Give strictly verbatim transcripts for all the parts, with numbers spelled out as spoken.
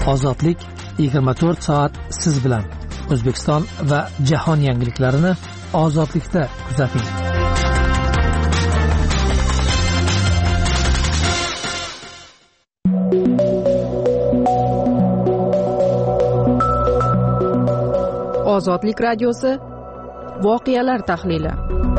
Ozodlik yigirma to'rt soat siz bilan. O'zbekiston va jahon yangiliklarini ozodlikda kuzating. Ozodlik radiosi voqealar tahlili.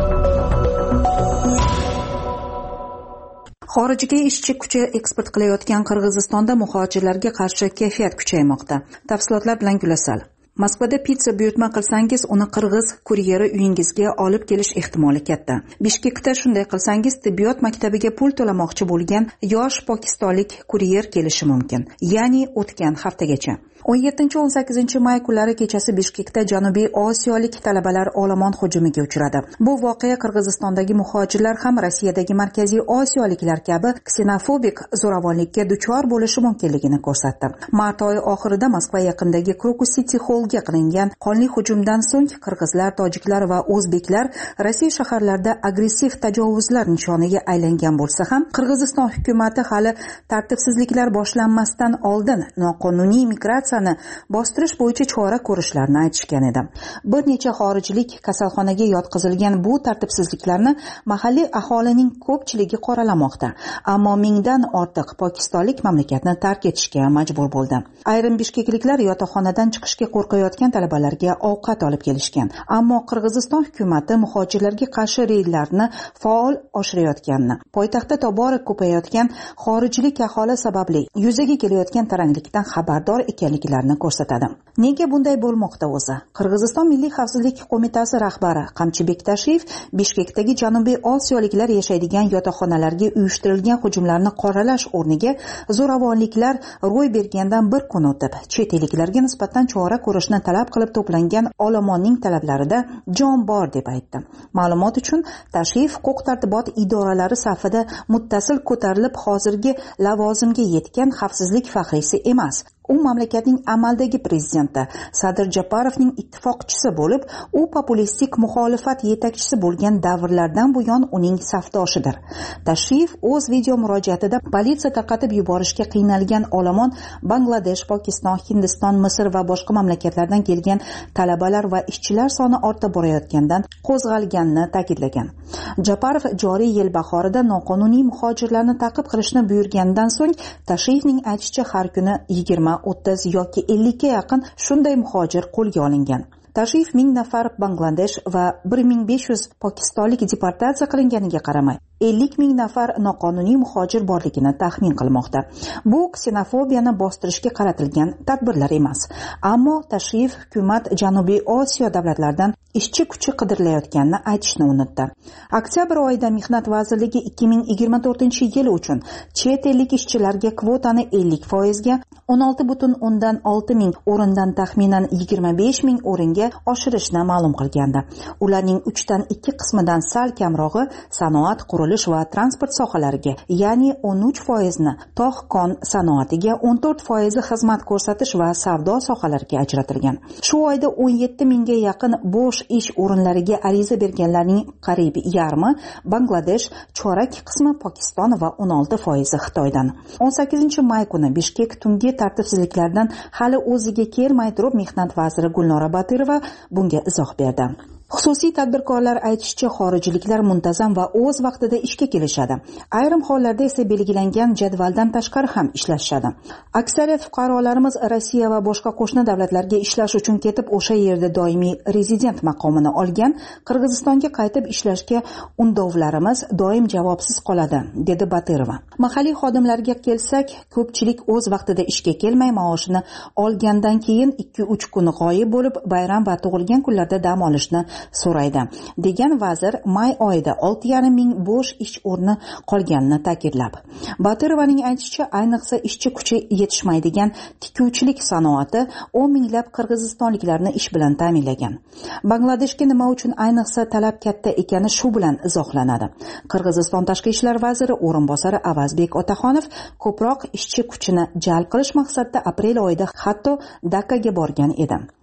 Xorijga ishchi kuchi eksport qilayotgan Qirg'izistonda muhojirlarga qarshi kayfiyat kuchaymoqda. Tafsilotlar bilan Gulasal. Moskvada pitsa buyurtma qilsangiz, uni qirg'iz kuryeri uyingizga olib kelish ehtimoli katta. Bishkekda shunday qilsangiz, tibbiyot maktabiga pul to'lamoqchi bo'lgan yosh pokistonlik kuryer kelishi mumkin. Ya'ni o'tgan haftagacha. o'n yettinchi o'n sakkizinchi may kunlari kechasi Bishkekda Janubiy Osiyolik talabalar olomon hujumiga uchradi. Bu voqea Qirg'izistondagi muhojirlar ham Rossiyadagi Markaziy Osiyoliklar kabi ksenofobik zo'ravonlikka duchor bo'lishi mumkinligini ko'rsatdi. Mart oyi oxirida Moskva yaqinidagi Krokus City Hallga qilingan qonli hujumdan so'ng qirg'izlar, tojiklar va o'zbeklar Rossiya shaharlarida agressiv tajovuzlar nishoniga aylangan bo'lsa ham, Qirg'iziston hukumatı hali tartibsizliklar boshlanmasdan oldin noqonuniy migratsiya bostirish bo'yicha chora ko'rishlarini aytishgan edi. Bir necha xorijlik kasalxonaga yotqizilgan bu tartibsizliklarni mahalliy aholining ko'pchiligi qoralamoqda. Ammo mingdan ortiq pokistonlik mamlakatni tark etishga majbur bo'ldi. Ayrim bishkekliklar yotoqxonadan chiqishga qo'rqayotgan talabalarga ovqat olib kelishgan. Ammo Qirg'iziston hukumatı muhojirlarga qarshi reydlarni faol oshirayotganini, poytaxtda tobora ko'payayotgan xorijlik aholi sababli yuzaga kelayotgan taranglikdan xabardor ekanligi ko'rsatadi. Nega bunday bo'lmoqda o'zi? Qirg'iziston Milliy xavfsizlik qo'mitasi rahbari Qamchibek Tashiyev Bishkekdagi Janubiy Osiyoliklar yashaydigan yotoqxonalarga uyushtirilgan hujumlarni qoralash o'rniga zo'ravonliklar ro'y bergandan bir kun o'tib, chet elliklarga nisbatan chora ko'rishni talab qilib to'plangan olomonning talablarida jon bor deb aytdi. Ma'lumot uchun, Tashiyev huquq-tartibot idoralari safida muttasil ko'tarilib hozirgi lavozimga yetgan xavfsizlik faxriysi emas. U mamlakatning amaldagi prezidenti Sadir Japarovning ittifoqchisi bo'lib, u populistik muxolifat yetakchisi bo'lgan davrlardan buyon uning safdoshidir. Tashiyev o'z video murojaatida politsiya tarqatib yuborishga qiynalgan olomon Bangladesh, Pokiston, Hindiston, Misr va boshqa mamlakatlardan kelgan talabalar va ishchilar soni ortib borayotgandan qo'zg'alganini ta'kidlagan. Japarov joriy yil bahorida noqonuniy muhojirlarni ta'qib qilishni buyurgandan so'ng, Tashiyevning aytishicha har kuni yigirma o'ttiz yoki ellikka yaqin shunday muhojir qo'lga olingan. Tashiyev ming nafar Bangladesh va bir ming besh yuz pokistonlik deportatsiya qilinganiga qaramay, ellik ming nafar noqonuniy muhojir borligini taxmin qilmoqda. Bu ksenofobiyani bostirishga qaratilgan tadbirlar emas. Ammo Tashiyev hukumat Janubiy Osiyo davlatlaridan ishchi kuchi qidirilayotganini aytishni unutdi. Oktyabr oyida Mehnat vazirligi ikki ming yigirma to'rtinchi yil uchun chet ellik ishchilarga kvotani ellik foizga, o'n olti butun o'ndan olti ming o'rindan taxminan yigirma besh ming o'ringa oshirishni ma'lum qilgandi. Ularning uchdan ikki qismidan sal kamrog'i sanoat, qurilish va transport sohalariga, ya'ni o'n uch foizni tog'-kon sanoatiga, o'n to'rt foizi xizmat ko'rsatish va savdo sohalariga ajratilgan. Shu oyda o'n yetti mingga yaqin bo'sh ish o'rinlariga ariza berganlarning qariyb yarmi Bangladesh, chorak qismi Pokiston va o'n olti foizi Xitoydan. o'n sakkizinchi may kuni Bishkek tungi tartibsizliklardan hali o'ziga kelmay turib, Mehnat vaziri Gulnora Batirova bunga izoh berdi. Xususiy tadbirkorlar aytishicha, xorijliklar muntazam va o'z vaqtida ishga kelishadi. Ayrim hollarda esa belgilangan jadvaldan tashqari ham ishlashadi. Aksariyat fuqarolarimiz Rossiya va boshqa qo'shni davlatlarga ishlash uchun ketib, o'sha yerda doimiy rezident maqomini olgan, Qirg'izistonga qaytib ishlashga undovlarimiz doim javobsiz qoladi, dedi Batirova. Mahalliy xodimlarga kelsak, ko'pchilik o'z vaqtida ishga kelmay, maoshini olgandan keyin ikki uch kun g'oyib bo'lib, bayram va tug'ilgan kunlarda dam olishni so'raydi, degan vazir may oyida olti yarim ming bo'sh ish o'rni qolganini ta'kidlab. Batirovaning aytishicha, ayniqsa ishchi kuchi yetishmaydigan tikuvchilik sanoati o'n minglab qirg'izistonliklarni ish bilan ta'minlagan. Bangladeshga nima uchun ayniqsa talab katta ekani shu bilan izohlanadi. Qirg'iziston tashqi ishlar vaziri o'rinbosari Avazbek Otaxonov ko'proq ishchi kuchini jalb qilish maqsadida aprel oyida hatto Dakkaga borgan edi.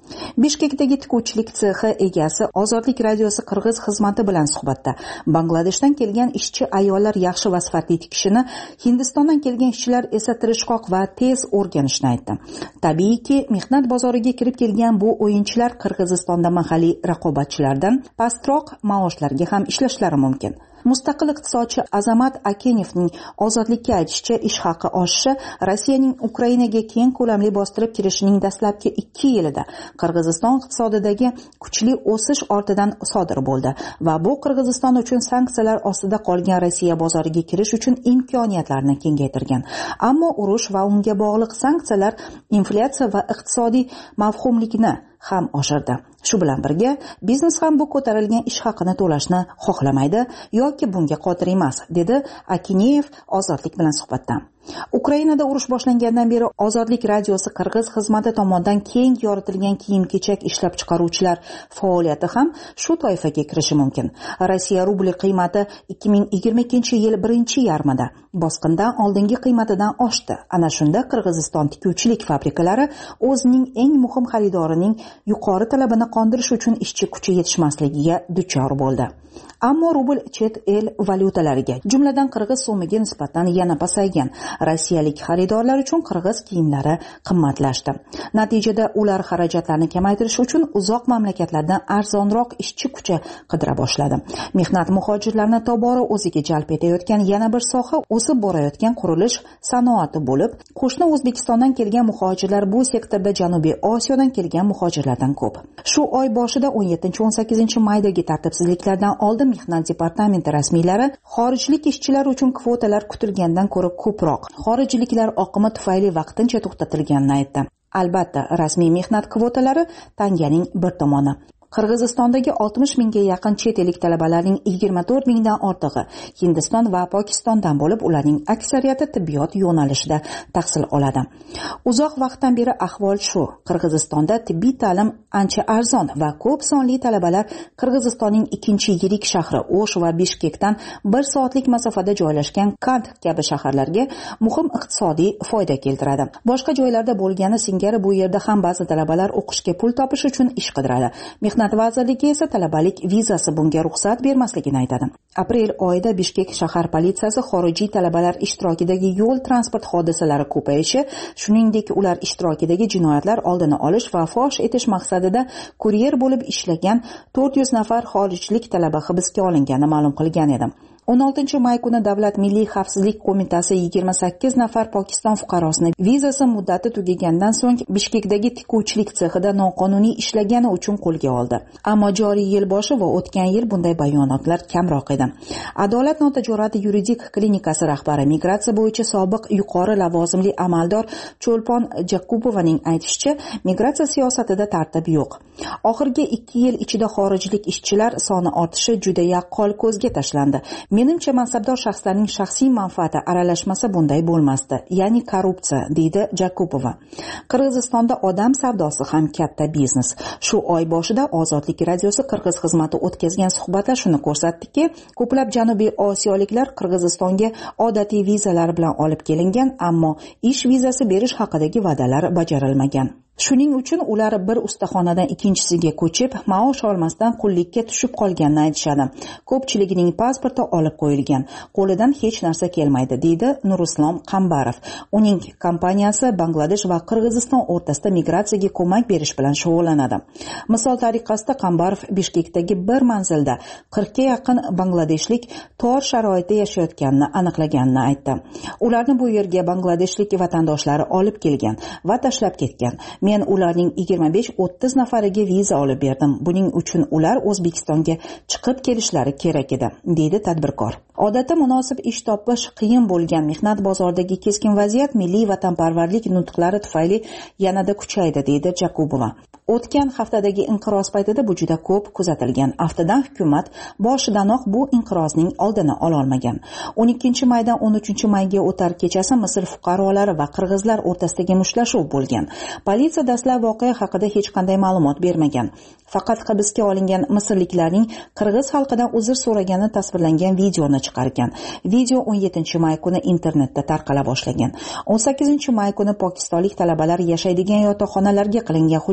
Bishkekdagi tikuvchilik sexi egasi Ozodlik radiosi qirg'iz xizmati bilan suhbatda Bangladeshdan kelgan ishchi ayollar yaxshi va sifatli tikishini, Hindistondan kelgan ishchilar esa tirishqoq va tez o'rganishni aytdi. Tabiiyki, mehnat bozoriga kirib kelgan bu o'yinchilar Qirg'izistonda mahalliy raqobatchilardan pastroq maoshlarga ham ishlashlari mumkin. Mustaqil iqtisodchi Azamat Akenevning Ozodlikka aytishicha, ish haqi oshishi Rossiyaning Ukrainaga keng ko'lamli bostirib kirishining dastlabki ikki yilida Qirg'iziston iqtisodidagi kuchli o'sish ortidan sodir bo'ldi va bu Qirg'iziston uchun sanksiyalar ostida qolgan Rossiya bozoriga kirish uchun imkoniyatlarni kengaytirgan. Ammo urush va unga bog'liq sanksiyalar inflyatsiya va iqtisodiy mavhumlikni ham oshirdi. Shu bilan birga, biznes ham bu ko'tarilgan ish haqini to'lashni xohlamaydi yoki bunga qodir emas, dedi Akineyev Ozodlik bilan suhbatda. Ukrainada urush boshlangandan beri Ozodlik radiosi qirg'iz xizmati tomonidan keng yoritilgan kiyim-kechak ishlab chiqaruvchilar faoliyati ham shu toifaga kirishi mumkin. Rossiya rubli qiymati ikki ming yigirma ikkinchi yil birinchi yarmida bosqindan oldingi qiymatidan oshdi. Ana shunda Qirg'iziston tikuvchilik fabrikalari o'zining eng muhim xaridorining yuqori talabini qondirish uchun ishchi kuchi yetishmasligiga duchor bo'ldi. Ammo rubl chet el valyutalariga, jumladan qirg'iz so'miga nisbatan yana pasaygan. Rossiyalik xaridorlar uchun qirg'iz kiyimlari qimmatlashdi. Natijada ular xarajatlarni kamaytirish uchun uzoq mamlakatlardan arzonroq ishchi kuchi qidira boshladi. Mehnat muhojirlarini tobora o'ziga jalb etayotgan yana bir soha o'sib borayotgan qurilish sanoati bo'lib, qo'shni O'zbekistondan kelgan muhojirlar bu sektorda Janubiy Osiyodan kelgan muhojirlardan ko'p. Shu oy boshida o'n yettinchi o'n sakkizinchi maydagi tartibsizliklardan oldin Mehnat departamenti rasmiylari xorijlik ishchilar uchun kvotalar kutilgandan ko'ra ko'proq xorijliklar oqimi tufayli vaqtincha to'xtatilganini aytdi. Albatta, rasmiy mehnat kvotalari tanganing bir tomoni. Qirg'izistondagi oltmish mingga yaqin chet ellik talabalarning yigirma to'rt mingdan ortig'i Hindiston va Pokistondan bo'lib, ularning aksariyati tibbiyot yo'nalishida tahsil oladi. Uzoq vaqtdan beri ahvol shu. Qirg'izistonda tibbiy ta'lim ancha arzon va ko'p sonli talabalar Qirg'izistonning ikkinchi yirik shahri O'sh va Bishkekdan bir soatlik masofada joylashgan Kand kabi shaharlarga muhim iqtisodiy foyda keltiradi. Boshqa joylarda bo'lgani singari bu yerda ham ba'zi talabalar o'qishga pul topish uchun ish qidiradi. Mehnat vazirligi esa talabalik vizasi bunga ruxsat bermasligini aytadi. Aprel oyida Bishkek shahar politsiyasi xorijiy talabalar ishtirokidagi yo'l transport hodisalari ko'payishi, shuningdek ular ishtirokidagi jinoyatlar oldini olish va fosh etish maqsadida kuryer bo'lib ishlagan to'rt yuz nafar xorijlik talaba hibsga olinganini ma'lum qilgan edi. o'n oltinchi may kuni Davlat Milliy xavfsizlik qo'mitasi yigirma sakkiz nafar Pokiston fuqarosini vizasi muddati tugagandan so'ng Bishkekdagi tikuvchilik sexida noqonuniy ishlagani uchun qo'lga oldi. Ammo joriy yil boshi va o'tgan yil bunday bayonotlar kamroq edi. Adolat notajorati yuridik klinikasi rahbari, migratsiya bo'yicha sobiq yuqori lavozimli amaldor Cho'lpon Jakubovaning aytishicha, migratsiya siyosatida tartib yo'q. Oxirgi ikki yil ichida xorijlik ishchilar soni ortishi juda yaqqol ko'zga tashlandi. Menimcha mansabdor shaxslarning shaxsiy manfaati aralashmasa bunday bo'lmasdi, ya'ni korrupsiya, deydi Jakubova. Qirg'izistonda odam savdosi ham katta biznes. Shu oy boshida Ozodlik radiosi qirg'iz xizmati o'tkazgan suhbatda shuni ko'rsatdiki, ko'plab Janubiy Osiyoliklar Qirg'izistonga odatiy vizalar bilan olib kelingan, ammo ish vizasi berish haqidagi va'dalar bajarilmagan. Shuning uchun ular bir ustaxonadan ikkinchisiga ko'chib, maosh olmasdan qullikka tushib qolganini aytishadi. Ko'pchiligining pasporti olib qo'yilgan, qo'lidan hech narsa kelmaydi, deydi Nurislom Qambarov. Uning kompaniyasi Bangladesh va Qirg'iziston o'rtasida migratsiyaga ko'mak berish bilan shug'ullanadi. Misol tariqasida Qambarov Bishkekdagi bir manzilda qirqga yaqin bangladeshlik tor sharoitda yashayotganini aniqlaganini aytdi. Ularni bu yerga bangladeshlik vatandoshlari olib kelgan va tashlab ketgan. Men ularning yigirma besh o'ttiz nafariga viza olib berdim. Buning uchun ular O'zbekistonga chiqib kelishlari kerak edi, deydi tadbirkor. Odatda munosib ish topish qiyin bo'lgan mehnat bozoridagi keskin vaziyat milliy vatanparvarlik nutqlari tufayli yanada kuchaydi, deydi Jakubova. O'tgan haftadagi inqiroz paytida bu juda ko'p kuzatilgan. Aftidan hukumat boshidanoq bu inqirozning oldini ola olmagan. o'n ikkinchi maydan o'n uchinchi mayga o'tar kechasi Misr fuqarolari va qirg'izlar o'rtasidagi mushtlashuv bo'lgan. Politsiya dastlab voqea haqida hech qanday ma'lumot bermagan. Faqat hibsga olingan misrliklarning qirg'iz xalqidan uzr so'ragani tasvirlangan videoni chiqargan. Video o'n yettinchi may kuni internetda tarqala boshlagan. o'n sakkizinchi may kuni pokistonlik talabalar yashaydigan yotoqxonalarga qilingan hujumdan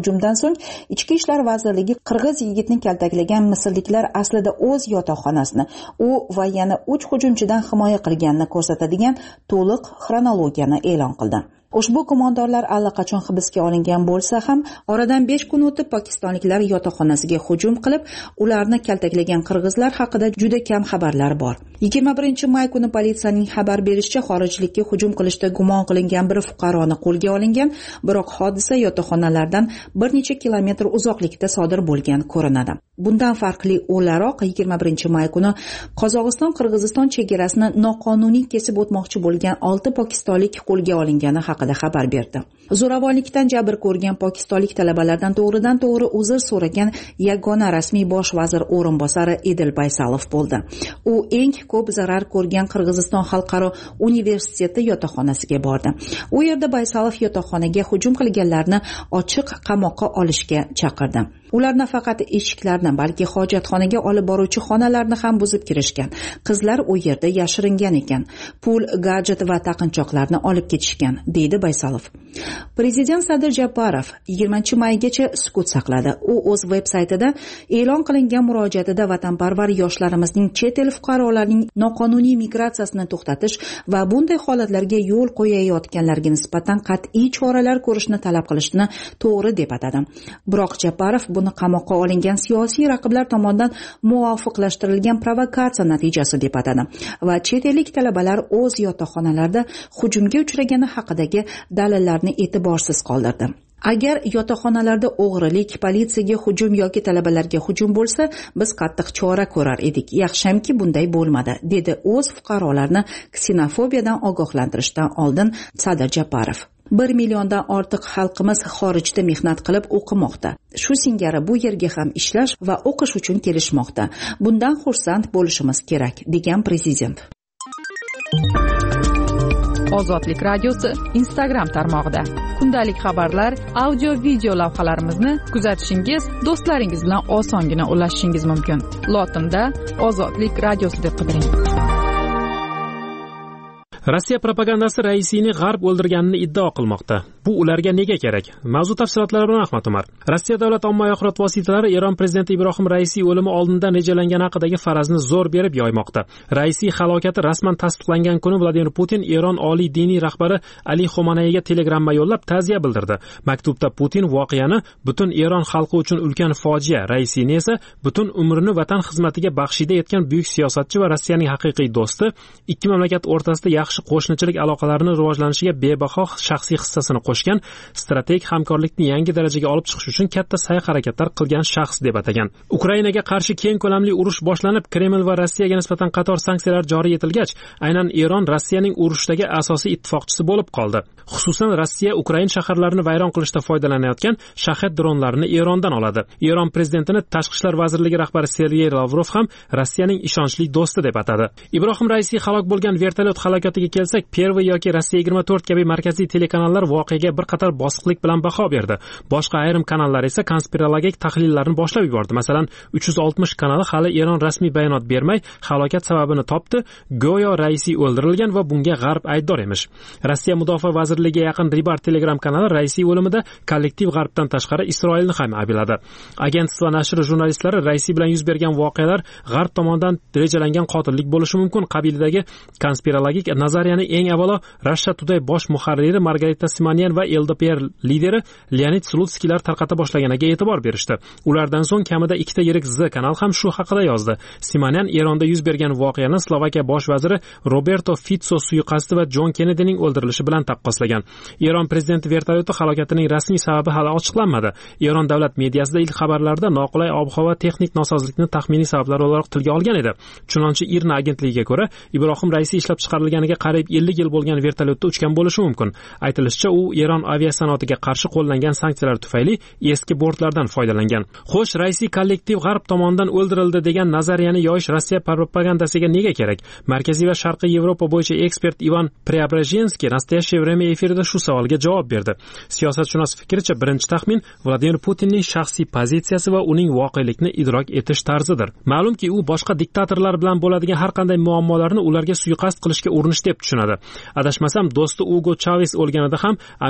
so'ng Ichki ishlar vazirligi qirg'iz yigitni kaltaklagan misrliklar aslida o'z yotoqxonasini u va yana uch hujumchidan himoya qilganini ko'rsatadigan to'liq xronologiyani e'lon qildi. Ushbu gumondorlar allaqachon hibsga olingan bo'lsa ham, oradan besh kun o'tib pokistonliklar yotoqxonasiga hujum qilib, ularni kaltaklagan qirg'izlar haqida juda kam xabarlar bor. yigirma birinchi may kuni politsiyaning xabar berishicha, xorijlikka hujum qilishda gumon qilingan bir fuqaroni qo'lga olingan, biroq hodisa yotoqxonalardan bir necha kilometr uzoqlikda sodir bo'lgan ko'rinadi. Bundan farqli o'laroq yigirma birinchi may kuni Qozog'iston-Qirg'iziston chegarasini noqonuniy kesib o'tmoqchi bo'lgan olti pokistonlik qo'lga olingani haqida xabar berdi. Zo'ravonlikdan jabr ko'rgan pokistonlik talabalardan to'g'ridan to'g'ri uzr so'ragan yagona rasmiy bosh vazir o'rinbosari Edil Baysalov bo'ldi. U eng ko'p zarar ko'rgan Qirg'iziston xalqaro universiteti yotoqxonasiga bordi. U yerda Baysalov yotoqxonaga hujum qilganlarni ochiq qamoqqa olishga chaqirdi. Ular nafaqat eshiklarni, balki hojatxonaga olib boruvchi xonalarni ham buzib kirishgan. Qizlar u yerda yashiringan ekan. Pul, gadjet va taqinchoqlarni olib ketishgan, deydi Baysalov. Prezident Sadir Japarov yigirmanchi maygacha sukut saqladi. U o'z veb-saytida e'lon qilingan murojaatida vatanparvar yoshlarimizning chet el fuqarolarining noqonuniy migratsiyasini to'xtatish va bunday holatlarga yo'l qo'yayotganlarga nisbatan qat'iy choralar ko'rishni talab qilishni to'g'ri deb atadi. Biroq Japarov buni qamoqqa olingan siyosiy raqiblar tomonidan muvofiqlashtirilgan provokatsiya natijasi deb atadi va chet ellik talabalar o'z yotoqxonalarida hujumga uchragani haqidagi dalillarni e'tiborsiz qoldirdi. Agar yotoqxonalarda o'g'rilik, politsiyaga hujum yoki talabalarga hujum bo'lsa, biz qattiq chora ko'rar edik. Yaxshamki bunday bo'lmadi, dedi o'z fuqarolarni ksenofobiyadan ogohlantirishdan oldin Sadir Japarov. bir milliondan ortiq xalqimiz xorijda mehnat qilib o'qimoqda. Shu singari bu yerga ham ishlash va o'qish uchun kelishmoqda. Bundan xursand bo'lishimiz kerak, degan prezident. Ozodlik radiosi Instagram tarmog'ida kundalik xabarlar, audio video lavhalarimizni kuzatishingiz, do'stlaringiz bilan osongina ulashishingiz mumkin. Lotinda Ozodlik radiosi deb qidiring. Rossiya propagandasi raisini G'arb o'ldirganini iddao qilmoqda. Bu ularga nega kerak? Mavzu tafsilotlari bilan Ahmad Umar. Rossiya davlat ommaviy axborot vositalari Eron prezidenti Ibrohim Raisi o'limi oldindan rejalangani haqidagi farazni zo'r berib yoymoqda. Raisi halokati rasman tasdiqlangan kuni Vladimir Putin Eron oliy diniy rahbari Ali Xomanayga telegramma yo'llab ta'ziya bildirdi. Maktubda Putin voqeani butun Eron xalqi uchun ulkan fojia, Raisini esa butun umrini vatan xizmatiga baxshida etgan buyuk siyosatchi va Rossiyaning haqiqiy do'sti, ikki mamlakat o'rtasida yaxshi qo'shnichilik aloqalarini rivojlanishiga bebaho shaxsiy hissasini qo'shgan, strategik hamkorlikni yangi darajaga olib chiqish uchun katta sa'y-harakatlar qilgan shaxs deb atagan. Ukrainaga qarshi keng ko'lamli urush boshlanib, Kreml va Rossiyaga nisbatan qator sanksiyalar joriy etilgach, aynan Eron Rossiyaning urushdagi asosiy ittifoqchisi bo'lib qoldi. Xususan, Rossiya Ukraina shaharlarini vayron qilishda foydalanayotgan Shahed dronlarini Erondan oladi. Eron prezidentini Tashqi ishlar vazirligi rahbari Sergey Lavrov ham Rossiyaning ishonchli do'sti deb atadi. Ibrohim Raisi halok bo'lgan vertolyot halokatiga kelsak, Pervoy yoki Rossiya yigirma to'rt kabi markaziy telekanallar voqeaga bir qator bosiqlik bilan baho berdi. Boshqa ayrim kanallar esa konspirologik tahlillarni boshlab yubordi. Masalan, uch yuz oltmish kanali hali Eron rasmiy bayonot bermay, halokat sababini topdi. Go'yo Raisi o'ldirilgan va bunga G'arb aybdor emish. Rossiya mudofaa vazirligiga yaqin Ribar Telegram kanali Raisi o'limida kollektiv G'arbdan tashqari Isroilni ham aybladi. Agentство nashri jurnalistlari Raisi bilan yuz bergan voqealar G'arb tomonidan rejalangan qotillik bo'lishi mumkin qabilidagi konspirologik nazariyani eng avvalo Russia Today bosh muharriri Margarita Simonyan va L D P R lideri Leonid Slutskiylar tarqata boshlaganiga e'tibor berishdi. Ulardan so'ng kamida ikkita yirik Z kanal ham shu haqida yozdi. Simonyan Eronda yuz bergan voqeani Slovakiya bosh vaziri Roberto Fico suiqasdi va John Kennedyning o'ldirilishi bilan taqqoslagan. Eron prezidenti vertolyoti halokatining rasmiy sababi hali ochiqlanmadi. Eron davlat mediasida ilk xabarlarda noqulay ob-havo texnik nosozlikni taxminiy sabablar olaroq tilga olgan edi. Chunonchi I R N A agentligiga ko'ra, Ibrohim Raisi ishlab chiqarilganiga qariyb ellik yil bo'lgan vertolyotda uchgan bo'lishi mumkin. Aytilishicha, u Eron aviasanoatiga qarshi qo'llangan sanksiyalar tufayli eski bortlardan foydalangan. Xo'sh, Raisi kollektiv G'arb tomonidan o'ldirildi degan nazariyani yoyish Rossiya propagandasiga nega kerak? Markaziy va Sharqiy Yevropa bo'yicha ekspert Ivan Preobrazhenskiy Nastoящее время efirida shu savolga javob berdi. Siyosatshunos fikricha, birinchi taxmin Vladimir Putinning shaxsiy pozitsiyasi va uning voqelikni idrok etish tarzidir. Ma'lumki, u boshqa diktatorlar bilan bo'ladigan har qanday muammolarni ularga suiqasd qilishga urinish deb tushunadi. Adashmasam, do'sti Ugo Chaves o'lganida ham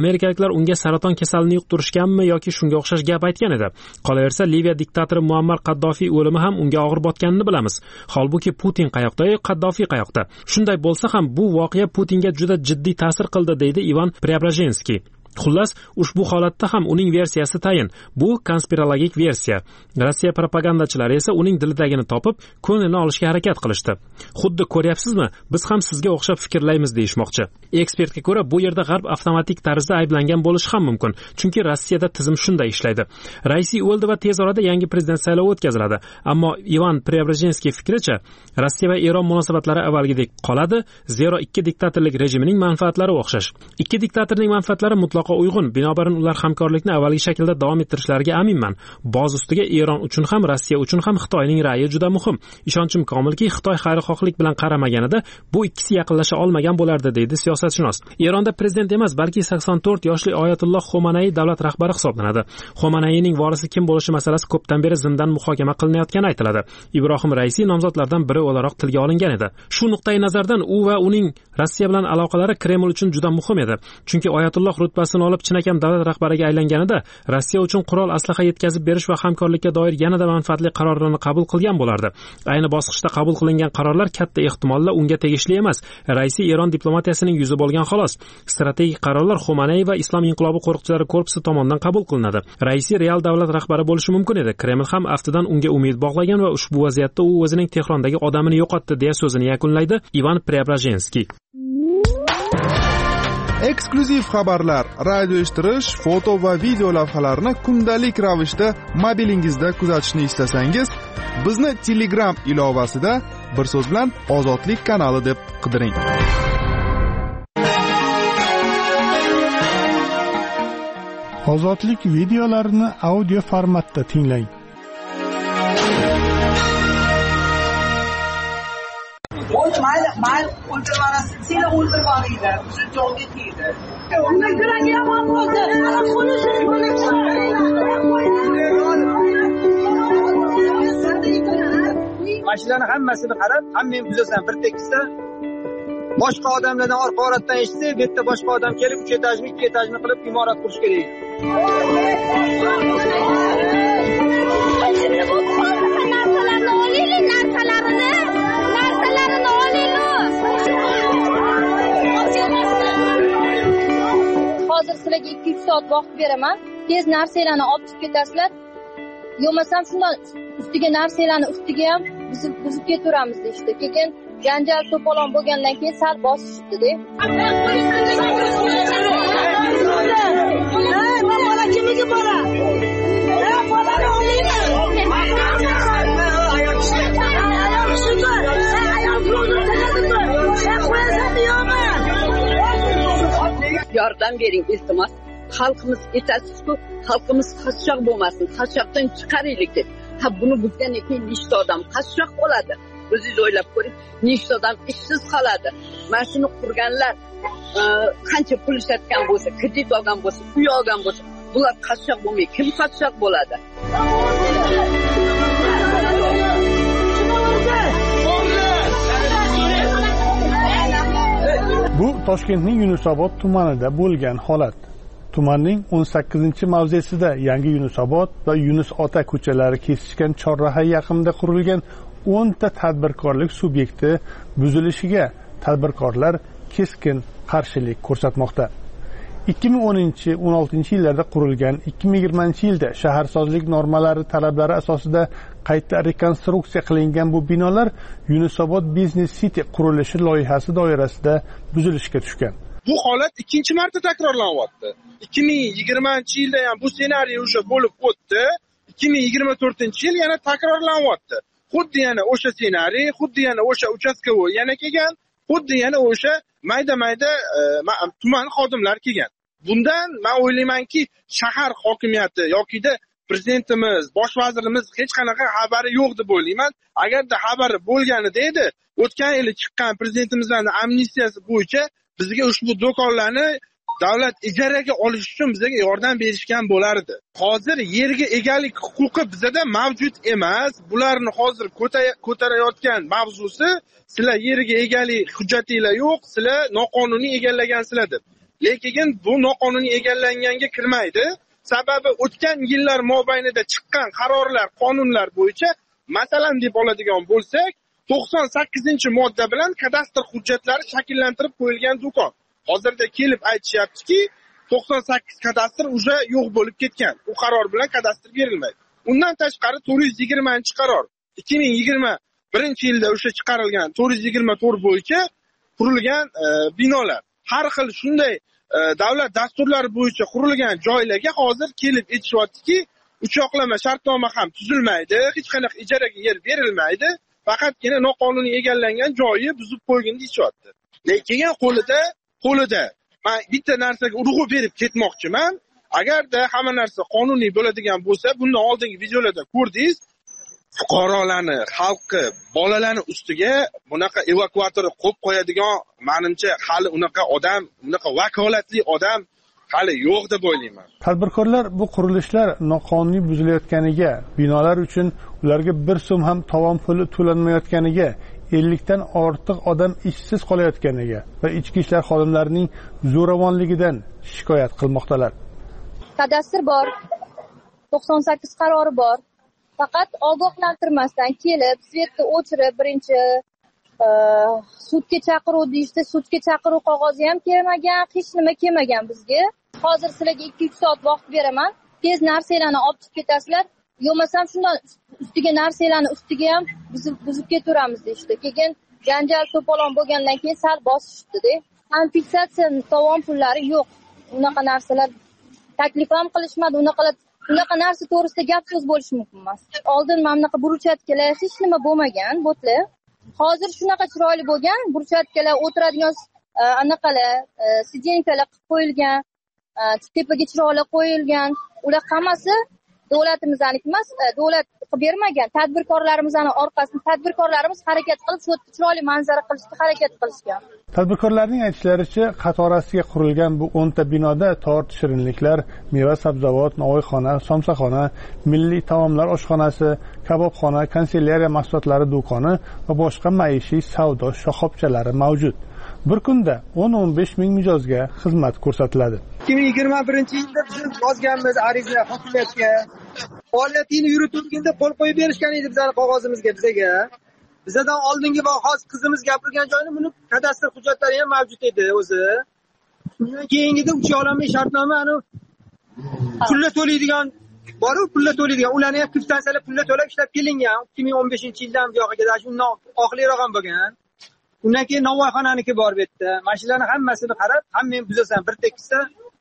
amerikaliklar unga saraton kasalini yuqtirishganmi yoki shunga o'xshash gap aytgan edi. Qolaversa, Liviya diktatori Muammar Qaddofiy o'limi ham unga og'ir botganini bilamiz. Holbuki Putin qayoqda, Qaddofiy qayoqda? Shunday bo'lsa ham bu voqea Putinga juda jiddiy ta'sir qildi, deydi Ivan Preobrazhenskiy. Xullas, ushbu holatda ham uning versiyasi tayin. Bu konspirologik versiya. Rossiya propagandachilari esa uning dilidagini topib, ko'nglini olishga harakat qilishdi. Xuddi ko'ryapsizmi, biz ham sizga o'xshab fikrlaymiz deyishmoqchi. Ekspertga ko'ra, bu yerda G'arb avtomatik tarzda ayblangan bo'lishi ham mumkin, chunki Rossiyada tizim shunday ishlaydi. Raisiy o'ldi va tez orada yangi prezident saylovi o'tkaziladi. Ammo Ivan Preobrazhenskiy fikricha, Rossiya va Eron munosabatlari avvalgidek qoladi, zero ikki diktatorlik rejimining manfaatlari o'xshash. Ikki diktatorning manfaatlari mutlaq uyg'un, binobarin ular hamkorlikni avvalgi shaklda davom ettirishlariga aminman. Boz ustiga Eron uchun ham, Rossiya uchun ham Xitoyning ra'yi juda muhim. Ishonchim komilki, Xitoy xayrixohlik bilan qaramaganida bu ikkisi yaqinlasha olmagan bo'lardi, deydi siyosatshunos. Eronda prezident emas, balki sakson to'rt yoshli Oyatulloh Xomanaiy davlat rahbari hisoblanadi. Xomanaiiyning vorisi kim bo'lishi masalasi ko'pdan beri zimdan muhokama qilinayotgani aytiladi. Ibrohim Raisiy nomzodlardan biri o'laroq tilga olingan edi. Shu nuqtai nazardan u va uning Rossiya bilan aloqalari Kreml uchun juda muhim edi. Chunki Oyatulloh rutbasini olib chinakam davlat rahbariga aylanganida Rossiya uchun qurol aslaha yetkazib berish va hamkorlikka doir yanada manfaatli qarorlarni qabul qilgan bo'lardi. Ayni bosqichda qabul qilingan qarorlar katta ehtimolda unga tegishli emas. Raisiy Eron diplomatiyasining yuzi bo'lgan xolos. Strategik qarorlar Xomanaiy va Islom inqilobi qo'riqchilari korpusi tomonidan qabul qilinadi. Raisiy real davlat rahbari bo'lishi mumkin edi. Kreml ham aftidan unga umid bog'lagan va ushbu vaziyatda u o'zining Tehrondagi odamini yo'qotdi deya so'zini yakunlaydi Ivan Preobrazhenskiy. Eksklyuziv xabarlar, radio eshittirish, foto va video lavhalarni kundalik ravishda mobilingizda kuzatishni istasangiz, bizni Telegram ilovasida bir so'z bilan Ozodlik kanali deb qidiring. Ozodlik videolarini audio formatda tinglang. O'z mayli, mayli o'ldirvarasiz, seni o'ldirvaringlar, bizni jonga tegdi. Unga ko'ra yomon bo'ldi. Ana qo'lishini Mashinalarning hammasini qarab, hamma buzasan bir tekisda. Boshqa odamlardan orqa oratdan eshitsa, bu yerda boshqa odam kelib uch etajni, ikki etajni qilib imorat qurish kerak. Şimdi bu qolgan narsalarni olaylik, narsalarini, narsalarini olaylik. Hozir sizlarga ikki uch soat vaqt beraman. Tez narsalarni olib chiqib ketasizlar. Yo'masam shundan ustiga narsalarni ustiga ham buzib buzib ketaveramiz deydi. Keyin janjal to'polon bo'lgandan keyin sal bosishdi-da. Ey, bola kimiga bola? Ey, bolani olinglar. Yordam bering iltimos. Xalqimiz yetasizku, xalqimiz qashshoq bo'lmasin, qashshoqdan chiqaraylik deb. Ha, buni buzgan ekan nechta odam qashshoq bo'ladi. O'zingiz o'ylab ko'ring, nechta odam ishsiz qoladi. Mana shuni qurganlar qancha pul ishlatgan bo'lsa, kredit olgan bo'lsa, uy olgan bo'lsa, bular qashshoq bo'lmay, kim qashshoq bo'ladi? Bu Toshkentning Yunusobod tumanida bo'lgan holat. Tumanning o'n sakkizinchi mavzesida Yangi Yunusobod va Yunus Ota ko'chalari kesishgan chorraha yaqinida qurilgan o'nta tadbirkorlik subyekti buzilishiga tadbirkorlar keskin qarshilik ko'rsatmoqda. ikki ming o'ninchi o'n oltinchi yillarda qurilgan, ikki ming yigirmanchi yilda shaharsozlik normalari talablari asosida qayta rekonstruksiya qilingan bu binolar Yunusobod Business City qurilishi loyihasi doirasida buzilishga tushgan. Bu holat ikkinchi marta takrorlanyapti. ikki ming yigirmanchi yilda ham bu ssenariy уже bo'lib o'tdi. ikki ming yigirma to'rtinchi yil yana takrorlanyapti. Xuddi yana o'sha ssenariy, xuddi yana o'sha uchastkovoy yana kelgan, xuddi yana o'sha mayda-mayda tuman xodimlar kelgan. Bundan men o'ylaymanki, shahar hokimiyati yokida prezidentimiz, bosh vazirimiz hech qanaqa xabari yo'q deb o'ylayman. Agarda xabari bo'lganida edi, o'tgan yili chiqqan prezidentimizning amnistiyasi bo'yicha bizga ushbu do'konlarni davlat ijaraga olish uchun bizga yordam berishgan bo'lardi. Hozir yerga egalik huquqi bizda mavjud emas. Bularni hozir ko'tarayotgan mavzusi, sizlar yerga egalik hujjatinglar yo'q, sizlar noqonuniy egallagansizlar deb. lekin bu noqonuniy egallanganga kirmaydi. Sababi o'tgan yillar mobaynida chiqqan qarorlar, qonunlar bo'yicha masalan deb oladigan bo'lsak, to'qson sakkizinchi modda bilan kadastr hujjatlari shakllantirib qo'yilgan do'kon. Hozirda kelib aytishyaptiki, to'qson sakkiz kadastr уже yo'q bo'lib ketgan. U qaror bilan kadastr berilmaydi. Undan tashqari to'rt yuz yigirmanchi qaror ikki ming yigirma birinchi yilda o'sha chiqarilgan to'rt yuz yigirma to'rt bo'yicha qurilgan e, binolar. Har xil shunday e, davlat dasturlari bo'yicha qurilgan joylarga hozir kelib aytishyaptiki, uchoqlama shartnoma ham tuzilmaydi, hech qanaqa ijaraga yer berilmaydi, faqatgina noqonuniy egallangan joyi buzib qo'ygan deyishyapti. Lekin qo'lida qo'lida men bitta narsaga urg'u berib ketmoqchiman. Agarda hamma narsa qonuniy bo'ladigan bo'lsa, bundan oldingi videolarda ko'rdingiz, fuqarolarni, xalqni, bolalarni ustiga bunaqa evakuator qo'yib qo'yadigan, menimcha hali unaqa odam, unaqa vakolatli odam hali yo'q deb o'ylayman. Tadbirkorlar bu qurilishlar noqonuniy buzilayotganiga, binolar uchun ularga bir so'm ham tovon puli to'lanmayotganiga, ellikdan ortiq odam ishsiz qolayotganiga va ichki ishlar xodimlarining zo'ravonligidan shikoyat qilmoqdalar. Kadastr bor, to'qson sakkiz qarori bor. Faqat ogohlantirmasdan kelib, svetni o'chirib, birinchi e, sudga chaqiruv deyishdi, sudga chaqiruv qog'ozi ham kelmagan, hech nima kelmagan bizga. Hozir sizlarga ikki uch soat vaqt beraman, tez narsalarni olib chiqib ketasizlar, yo'masam shundan ustiga narsalarni ustiga ham buzib buzib ketaveramiz deyishdi. Keyin janjal to'polon bo'lgandan keyin sal bosishdi-da. Kompensatsiya tovon pullari yo'q. Unaqa narsalar taklif ham qilishmadi, unaqa unaqa narsa to'g'risida gap so'z bo'lishi mumkin emas. Oldin mana bunaqa burchatkalar hech nima bo'lmagan, bo'tlar. Hozir shunaqa chiroyli bo'lgan, burchatkalar o'tiradigan anaqalar, sidenkalar qilib qo'yilgan, tepaga chiroqlar qo'yilgan. Ular hammasi davlatimizning emas, davlat qilib bermagan. Tadbirkorlarimizning orqasida tadbirkorlarimiz harakat qilib, shu chiroyli manzara qilishga harakat qilishgan. Tadbirkorlarning aytishlaricha, qatorasiga qurilgan bu o'nta binoda tort, shirinliklar, meva sabzavot, novvoyxona, somsaxona, milliy taomlar oshxonasi, kabobxona, kanselyariya mahsulotlari do'koni va boshqa maishiy savdo shoxobchalari mavjud. Bir kunda o'n o'n besh ming mijozga xizmat ko'rsatiladi. ikki ming yigirma birinchi yilda biz yozganmiz ariza hokimiyatga. Faoliyatini yurituvganda qo'l qo'yib berishgan edi bizning qog'ozimizga, bizga. Bizdan oldingi va hozir qizimiz gapirgan joyni buni kadastr hujjatlari ham mavjud edi o'zi. Undan keyingida uchoqlama shartnoma ani pulla to'laydigan bor, pulla to'laydigan. Ularni ham kvitansiyalar pulla to'lab ishlab kelingan. ikki ming o'n beshinchi yildan buyog'iga shundan oxirroq ham bo'lgan. Undan keyin Navoiyxonaniki bor bu yerda. Mashinalarning hammasini qarab, hamma buzasan bir tekisda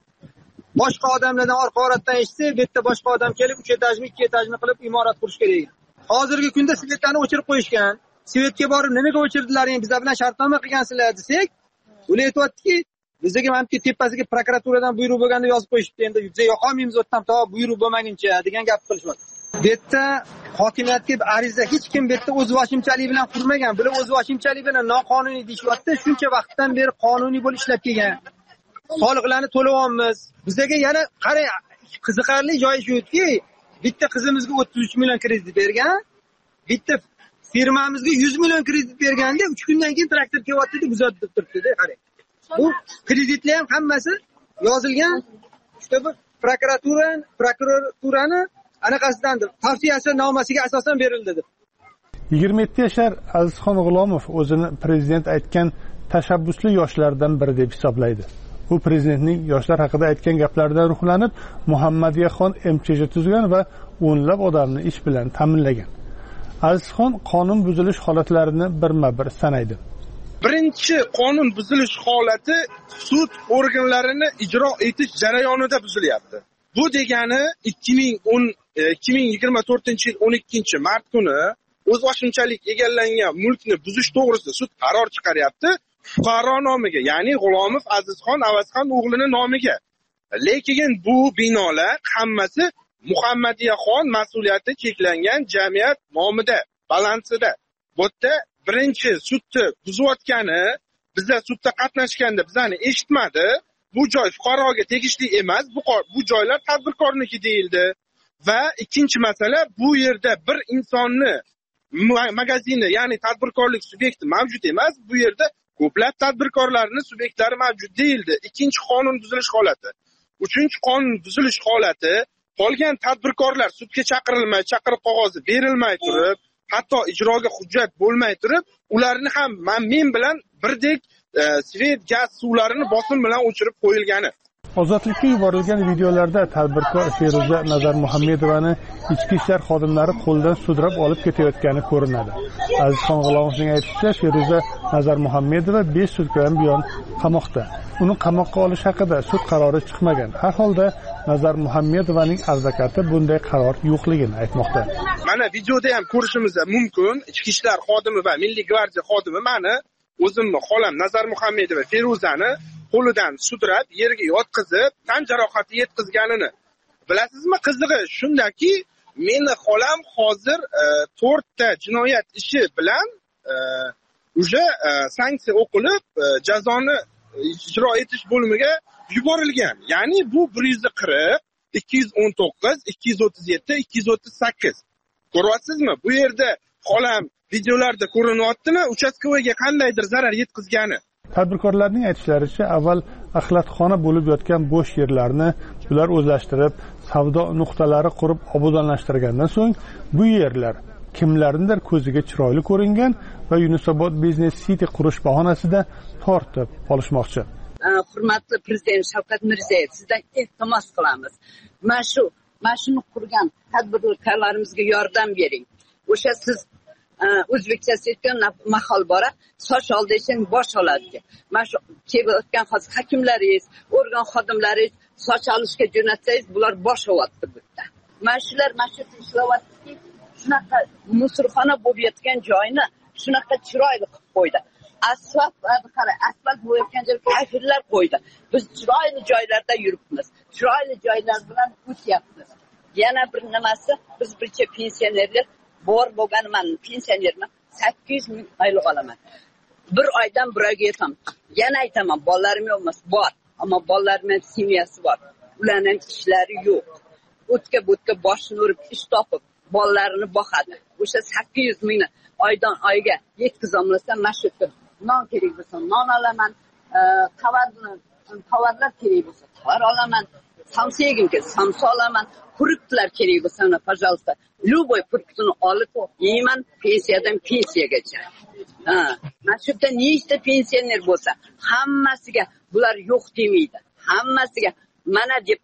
boshqa odamlardan orqa oratdan eshitsa, bu yerda boshqa odam kelib uch etajmi, ikki etajmi qilib imorat qurish kerak. Hozirgi kunda svetlarni o'chirib qo'yishgan. Svetga borib nimaga o'chirdilaring, bizlar bilan shartnoma qilgansizlar desak, ular aytayaptiki, bizga hamki tepasiga prokuraturadan buyruq bo'lganda yozib qo'yishibdi. Endi bizga yoqolmaymiz o'tdan to buyruq bo'lmaguncha degan gap qilishyapti. Bu yerda hokimiyatga ariza hech kim bu yerda o'z vashimchalik bilan qurmagan. Bular o'z vashimchalik bilan noqonuniy deyishyapti. Shuncha vaqtdan beri qonuniy bo'lib ishlab kelgan. Soliqlarni to'layapmiz. Bizga yana qarang, qiziqarli joyi shuki, bitta qizimizga o'ttiz uch million kredit bergan, bitta firmamizga yuz million kredit berganda uch kundan keyin traktor kelyapti deb uzatib turibdi-da, qarang. Bu kreditlar ham hammasi yozilgan. Işte bu prokuratura, prokuraturani anaqasidandir. Tavsiyasi nomasiga asosan berildi deb. yigirma yetti yashar Azizxon G'ulomov o'zini prezident aytgan tashabbusli yoshlardan biri deb hisoblaydi. U prezidentning yoshlar haqida aytgan gaplaridan ruhlanib, Muhammadiyaxon M Ch J tuzgan va o'nlab odamni ish bilan ta'minlagan. Azizxon qonun buzilish holatlarini birma-bir sanaydi. Birinchi qonun buzilish holati sud organlarini ijro etish jarayonida buzilyapti. Bu degani ikki ming o'n ikki ming yigirma to'rtinchi yil o'n ikkinchi mart kuni o'z vaqtinchalik egallangan mulkni buzish to'g'risida sud qaror chiqaryapti fuqaro nomiga, ya'ni G'ulomov Azizxon Avazxon o'g'lini nomiga. Lekin bu binolar hammasi Muhammadiyaxon mas'uliyati cheklangan jamiyat nomida, balansida. Bu yerda birinchi sudni buzayotgani, bizlar sudda qatnashganda bizani eshitmadi. Bu joy fuqaroga tegishli emas, bu bu joylar tadbirkorniki deyildi. Va ikkinchi masala, bu yerda bir insonni magazini, ya'ni tadbirkorlik subyekti mavjud emas. Bu yerda ko'plab tadbirkorlarning subyektlari mavjud deyildi. Ikkinchi qonun buzilish holati. Uchinchi qonun buzilish holati, qolgan tadbirkorlar sudga chaqirilmay, chaqiriq qog'ozi berilmay turib, hatto ijroga hujjat bo'lmay turib, ularni ham men bilan birdek e, svet, gaz suvlarini bosim bilan o'chirib qo'yilgani. Ozodlikka yuborilgan videolarda tadbirkor Feruza Nazar Muhammedovani ichki ishlar xodimlari qo'ldan sudrab olib ketayotgani ko'rinadi. Azizxon G'ulomovning aytishicha, Feruza Nazar Muhammedova besh sutkadan buyon qamoqda. Uni qamoqqa olish haqida sud qarori chiqmagan. Har holda Nazar Muhammedovaning advokati bunday qaror yo'qligini aytmoqda. Mana videoda ham ko'rishimiz mumkin. Ichki ishlar xodimi va Milliy gvardiya xodimi mani o'zimni xolam Nazar Muhammedova Feruzani qo'lidan sudrab, yerga yotqizib, tan jarohati yetkazganini. Bilasizmi, qizig'i shundaki, meni xolam hozir to'rtta e, jinoyat ishi bilan e, uje e, sanksiya o'qilib, e, jazoni ijro etish bo'limiga yuborilgan. Ya'ni bu bir yuz qirq, ikki yuz o'n to'qqiz, ikki yuz o'ttiz yetti, ikki yuz o'ttiz sakkiz. Ko'ryapsizmi? Bu yerda xolam videolarda ko'rinyaptimi, uchastkovaga qandaydir zarar yetkazgani. Tadbirkorlarning aytishlaricha, avval axlatxona bo'lib yotgan bo'sh yerlarni ular o'zlashtirib, savdo nuqtalari qurib obodonlashtirgandan so'ng bu yerlar kimlarnidir ko'ziga chiroyli ko'ringan va Yunusobod Business City qurish bahonasida tortib olishmoqchi. Hurmatli Prezident Shavkat Mirziyoyev, sizdan iltimos qilamiz. Mana shu, mana shuni qurgan tadbirkorlarimizga yordam bering. O'sha siz o'zbekcha aytgan mahol bora soch oldishin bosh oladi. Mana shu kelayotgan hozir hakimlaringiz, organ xodimlaringiz soch olishga jo'natsangiz, bular bosh olyapti bu yerda. Mana shular mana shu ishlayaptiki, shunaqa musurxona bo'lib yotgan joyni shunaqa chiroyli qilib qo'ydi. Asfalt, qara, asfalt bo'yayotgan joyga kafirlar qo'ydi. Biz chiroyli joylarda yuribmiz. Chiroyli joylar bilan o'tyapmiz. Yana bir nimasi, biz bircha pensionerlar bor bo'lganman, pensionerman, sakkiz yuz ming oylik olaman. Bir oydan bir oyga yetaman. Yana aytaman, bolalarim yo'qmas, bor, ammo bolalarimning semiyasi bor. Ularning ishlari yo'q. O'tga bo'tga boshini urib ish topib, bolalarini boqadi. O'sha sakkiz yuz mingni oydan oyga yetkazamlasam, mashhur non kerak bo'lsa, non olaman, tovarlar, tovarlar kerak bo'lsa, tovar olaman, samsa yegim kelsa, samsa olaman, fruktlar kerak bo'lsa, пожалуйста, любой fruktni olib yeyman, pensiyadan pensiyagacha. Ha, mana shu yerda nechta pensioner bo'lsa, hammasiga bular yo'q demaydi. Hammasiga mana deb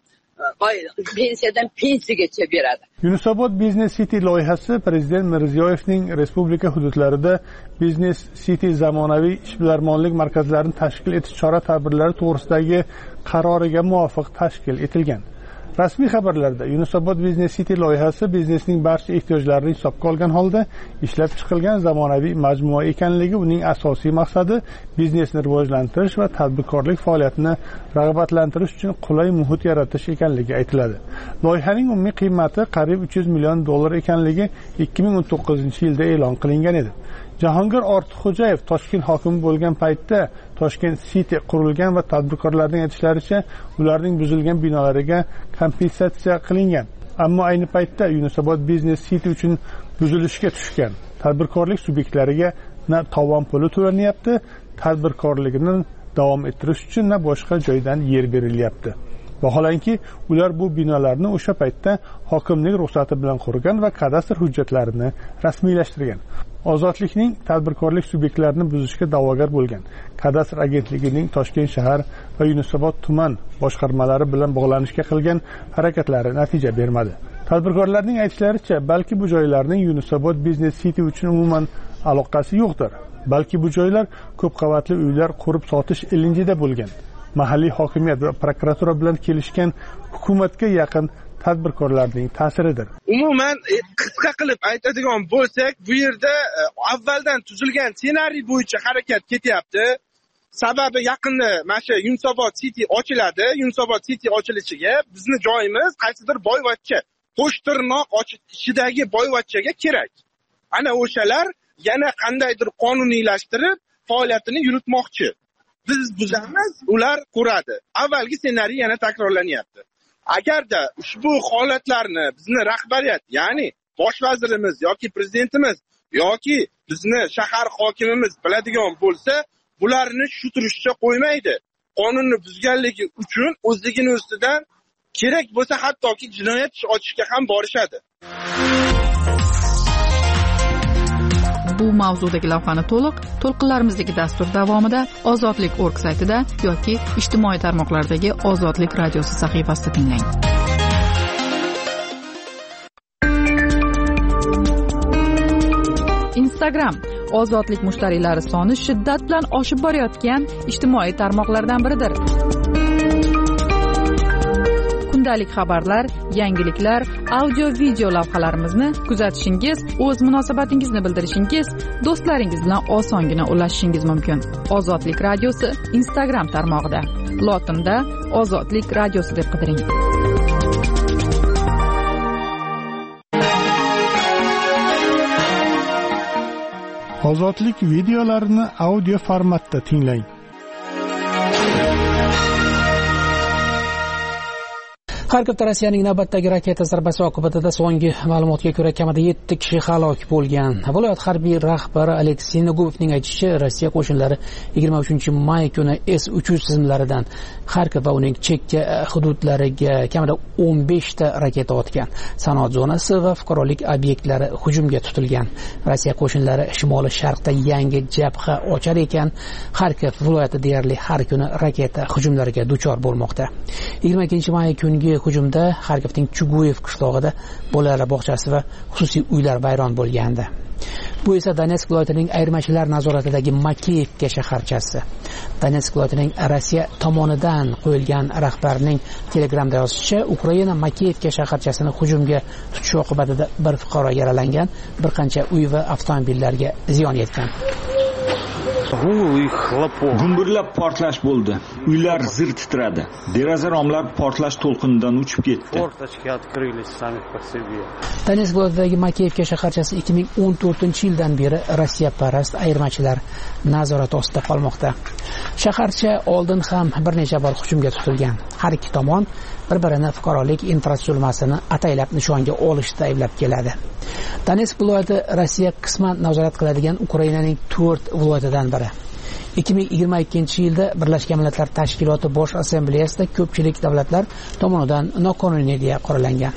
pensiyadan pensiyagacha beradi. Yunusobod Business City loyihasi Prezident Mirziyoyevning respublika hududlarida Business City zamonaviy ishbilarmonlik markazlarini tashkil etish chora-tadbirlari to'g'risidagi qaroriga muvofiq tashkil etilgan. Rasmiy xabarlarda Yunusobod Business City loyihasi biznesning barcha ehtiyojlarini hisobga olgan holda ishlab chiqilgan zamonaviy majmua ekanligi, uning asosiy maqsadi biznesni rivojlantirish va tadbirkorlik faoliyatini rag'batlantirish uchun qulay muhit yaratish ekanligi aytiladi. Loyihaning umumiy qiymati qariyb uch yuz million dollar ekanligi ikki ming o'n to'qqizinchi yilda e'lon qilingan edi. Jahongir Ortiqxo'jayev Toshkent hokimi bo'lgan paytda Toshkent City qurilgan va tadbirkorlarning aytishlaricha, ularning buzilgan binolariga kompensatsiya qilingan. Ammo ayni paytda Yunusobod Business City uchun buzilishga tushgan tadbirkorlik subyektlariga na tovon puli to'lanyapti, tadbirkorligini davom ettirish uchun na boshqa joydan yer berilyapti. Vaholanki, ular bu binolarni o'sha paytda hokimlik ruxsati bilan qurgan va kadastr hujjatlarini rasmiylashtirgan. Ozodlikning tadbirkorlik subyektlarini buzishga da'vogar bo'lgan kadastr agentligining Toshkent shahar va Yunusobod tuman boshqarmalari bilan bog'lanishga qilgan harakatlari natija bermadi. Tadbirkorlarning aytishlaricha, balki bu joylarning Yunusobod Business City uchun umuman aloqasi yo'qdir. Balki bu joylar ko'p qavatli uylar qurib sotish ilinjida bo'lgan. Mahalliy hokimiyat va prokuratura bilan kelishgan hukumatga yaqin tadbirkorlarning ta'siridir. Umuman qisqa qilib aytadigan bo'lsak, bu yerda avvaldan tuzilgan ssenariy bo'yicha harakat ketyapti. Sababi yaqinda mana shu Yunusobod City ochiladi. Yunusobod City ochilishiga bizni joyimiz qaysidir boyvachcha, qo'shtirnoq ichidagi boyvachchaga kerak. Ana o'shalar yana qandaydir qonuniylashtirib faoliyatini yuritmoqchi. Biz buzamiz, ular quradi. Avvalgi ssenariy yana takrorlanyapti. Agarda ushbu holatlarni bizni rahbariyat, ya'ni bosh vazirimiz yoki prezidentimiz yoki bizni shahar hokimimiz biladigan bo'lsa, bularni shu turishcha qo'ymaydi. Qonunni buzganligi uchun o'zligini ustidan kerak bo'lsa hattoki jinoyat ishi ochishga ham borishadi. Bu mavzudagi lavhani to'liq to'lqinlarimizdagi dastur davomida Ozodlik nokta org saytida yoki ijtimoiy tarmoqlardagi Ozodlik radiosi sahifasida tinglang. Instagram Ozodlik mushtariylari soni shiddat bilan oshib borayotgan ijtimoiy tarmoqlardan biridir. Kundalik xabarlar, yangiliklar, audio video lavhalarimizni kuzatishingiz, o'z munosabatingizni bildirishingiz, do'stlaringiz bilan osongina ulashishingiz mumkin. Ozodlik radiosi Instagram tarmog'ida. Lotinda Ozodlik radiosi deb qidiring. Ozodlik videolarini audio formatda tinglang. Xarkovda Rossiyaning navbatdagi raketa zarbasi oqibatida so'nggi ma'lumotga ko'ra kamida yetti kishi halok bo'lgan. Viloyat harbiy rahbari Aleksey Nogumovning aytishicha, Rossiya qo'shinlari yigirma uchinchi may kuni S uch yuz tizimlaridan Xarkov va uning chekka hududlariga kamida o'n besh ta raketa otgan. Sanoat zonasi va fuqarolik obyektlari hujumga tutilgan. Rossiya qo'shinlari shimoliy sharqda yangi jabha ochar ekan, Xarkov viloyati deyarli har kuni raketa hujumlariga duchor bo'lmoqda. yigirma ikkinchi may kungi hujumda Xarkovning Chuguyev qishlog'ida bolalar bog'chasi va xususiy uylar vayron bo'lgandi. Bu esa Donetsk viloyatining ayirmachilar nazoratidagi Makeyevka shaharchasi. Donetsk viloyatining Rossiya tomonidan qo'yilgan rahbarining Telegramda yozishicha, Ukraina Makeyevka shaharchasini hujumga tutishi oqibatida bir fuqaro yaralangan, bir qancha uy va avtomobillarga ziyon yetgan. Gumburlab portlash bo'ldi. Uylar zir titradi. Deraza romlar portlash to'lqinidan uchib ketdi. Donetsk viloyatidagi Makeyevka shaharchasi ikki ming o'n to'rtinchi yildan beri Rossiya parast ayirmachilar nazorati ostida qolmoqda. Shaharcha oldin ham bir necha bor hujumga tutilgan. Har ikki tomon bir-birini fuqarolik infratuzilmasini ataylab nishonga olishda ayblab keladi. Donetsk viloyati Rossiya qisman nazorat qiladigan Ukrainaning to'rt viloyatidan biri. ikki ming yigirma ikkinchi yilda Birlashgan Millatlar Tashkiloti Bosh Assambleyasida ko'pchilik davlatlar tomonidan noqonuniy deya qoralangan.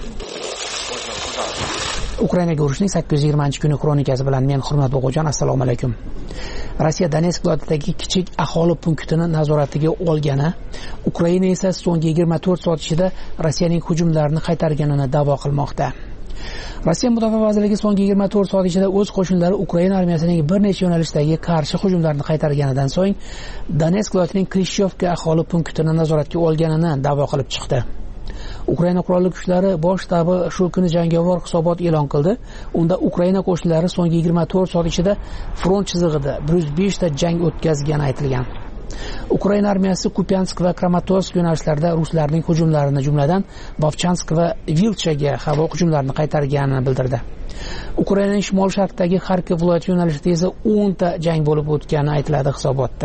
Ukrainaga urushning sakkiz yuz yigirmanchi kuni kronikasi bilan men Hurmat O'g'ojon, assalomu alaykum. Rossiya Donetsk viloyatidagi kichik aholi punktini nazoratiga olgani, Ukraina esa so'nggi yigirma to'rt soat ichida Rossiyaning hujumlarini qaytarganini da'vo qilmoqda. Rossiya Mudofaa vazirligi so'nggi yigirma to'rt soat ichida o'z qo'shinlari Ukraina armiyasining bir necha yo'nalishdagi qarshi hujumlarni qaytarganidan so'ng Donetsk viloyatining Krishyovka aholi punktini nazoratga olganini da'vo qilib chiqdi. Ukraina qurolli kuchlari bosh shtabi shu kuni jangovar hisobot e'lon qildi. Unda Ukraina qo'shinlari so'nggi yigirma to'rt soat ichida front chizig'ida bir yuz besh ta jang o'tkazgani aytilgan. Ukraina armiyasi Kupyansk va Kramatorsk yo'nalishlarida ruslarning hujumlarini, jumladan Bovchansk va Vilchaga havo hujumlarini qaytarganini bildirdi. Ukrainaning shimol-sharqdagi Xarkov viloyati yo'nalishida esa o'n ta jang bo'lib o'tgani aytiladi hisobotda.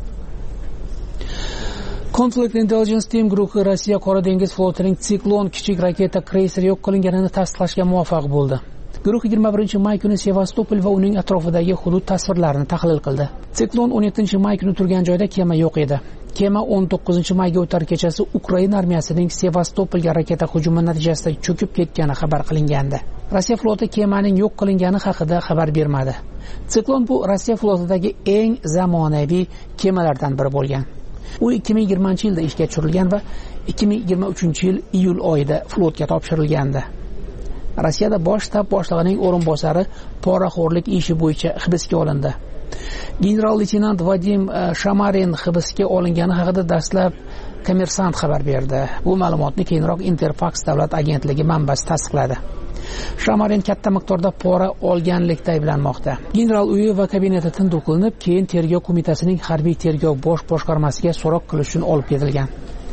Conflict Intelligence Team guruhi Rossiya Qora dengiz flotining Siklon kichik raketa kreyseri yo'q qilinganini tasdiqlashga muvaffaq bo'ldi. Guruh yigirma birinchi may kuni Sevastopol va uning atrofidagi hudud tasvirlarini tahlil qildi. Siklon o'n yettinchi may kuni turgan joyda kema yo'q edi. Kema o'n to'qqizinchi mayga o'tar kechasi Ukraina armiyasining Sevastopolga raketa hujumi natijasida cho'kib ketgani xabar qilingandi. Rossiya floti kemaning yo'q qilingani haqida xabar bermadi. Siklon bu Rossiya flotidagi eng zamonaviy kemalardan biri bo'lgan. U ikki ming yigirmanchi yilda ishga tushirilgan va ikki ming yigirma uchinchi yil iyul oyida flotga topshirilgandi. Rossiyada bosh shtab boshlig'ining o'rinbosari poraxo'rlik ishi bo'yicha hibsga olindi. General-leytenant Vadim Shamarin hibsga olingani haqida dastlab Kommersant xabar berdi. Bu ma'lumotni keyinroq Interfax davlat agentligi manbasi tasdiqladi. Shamarin katta miqdorda pora olganlikda ayblanmoqda. General uyi va kabineti tintuv qilinib, keyin tergov qo'mitasining harbiy tergov bosh boshqarmasiga so'roq qilish uchun olib ketilgan.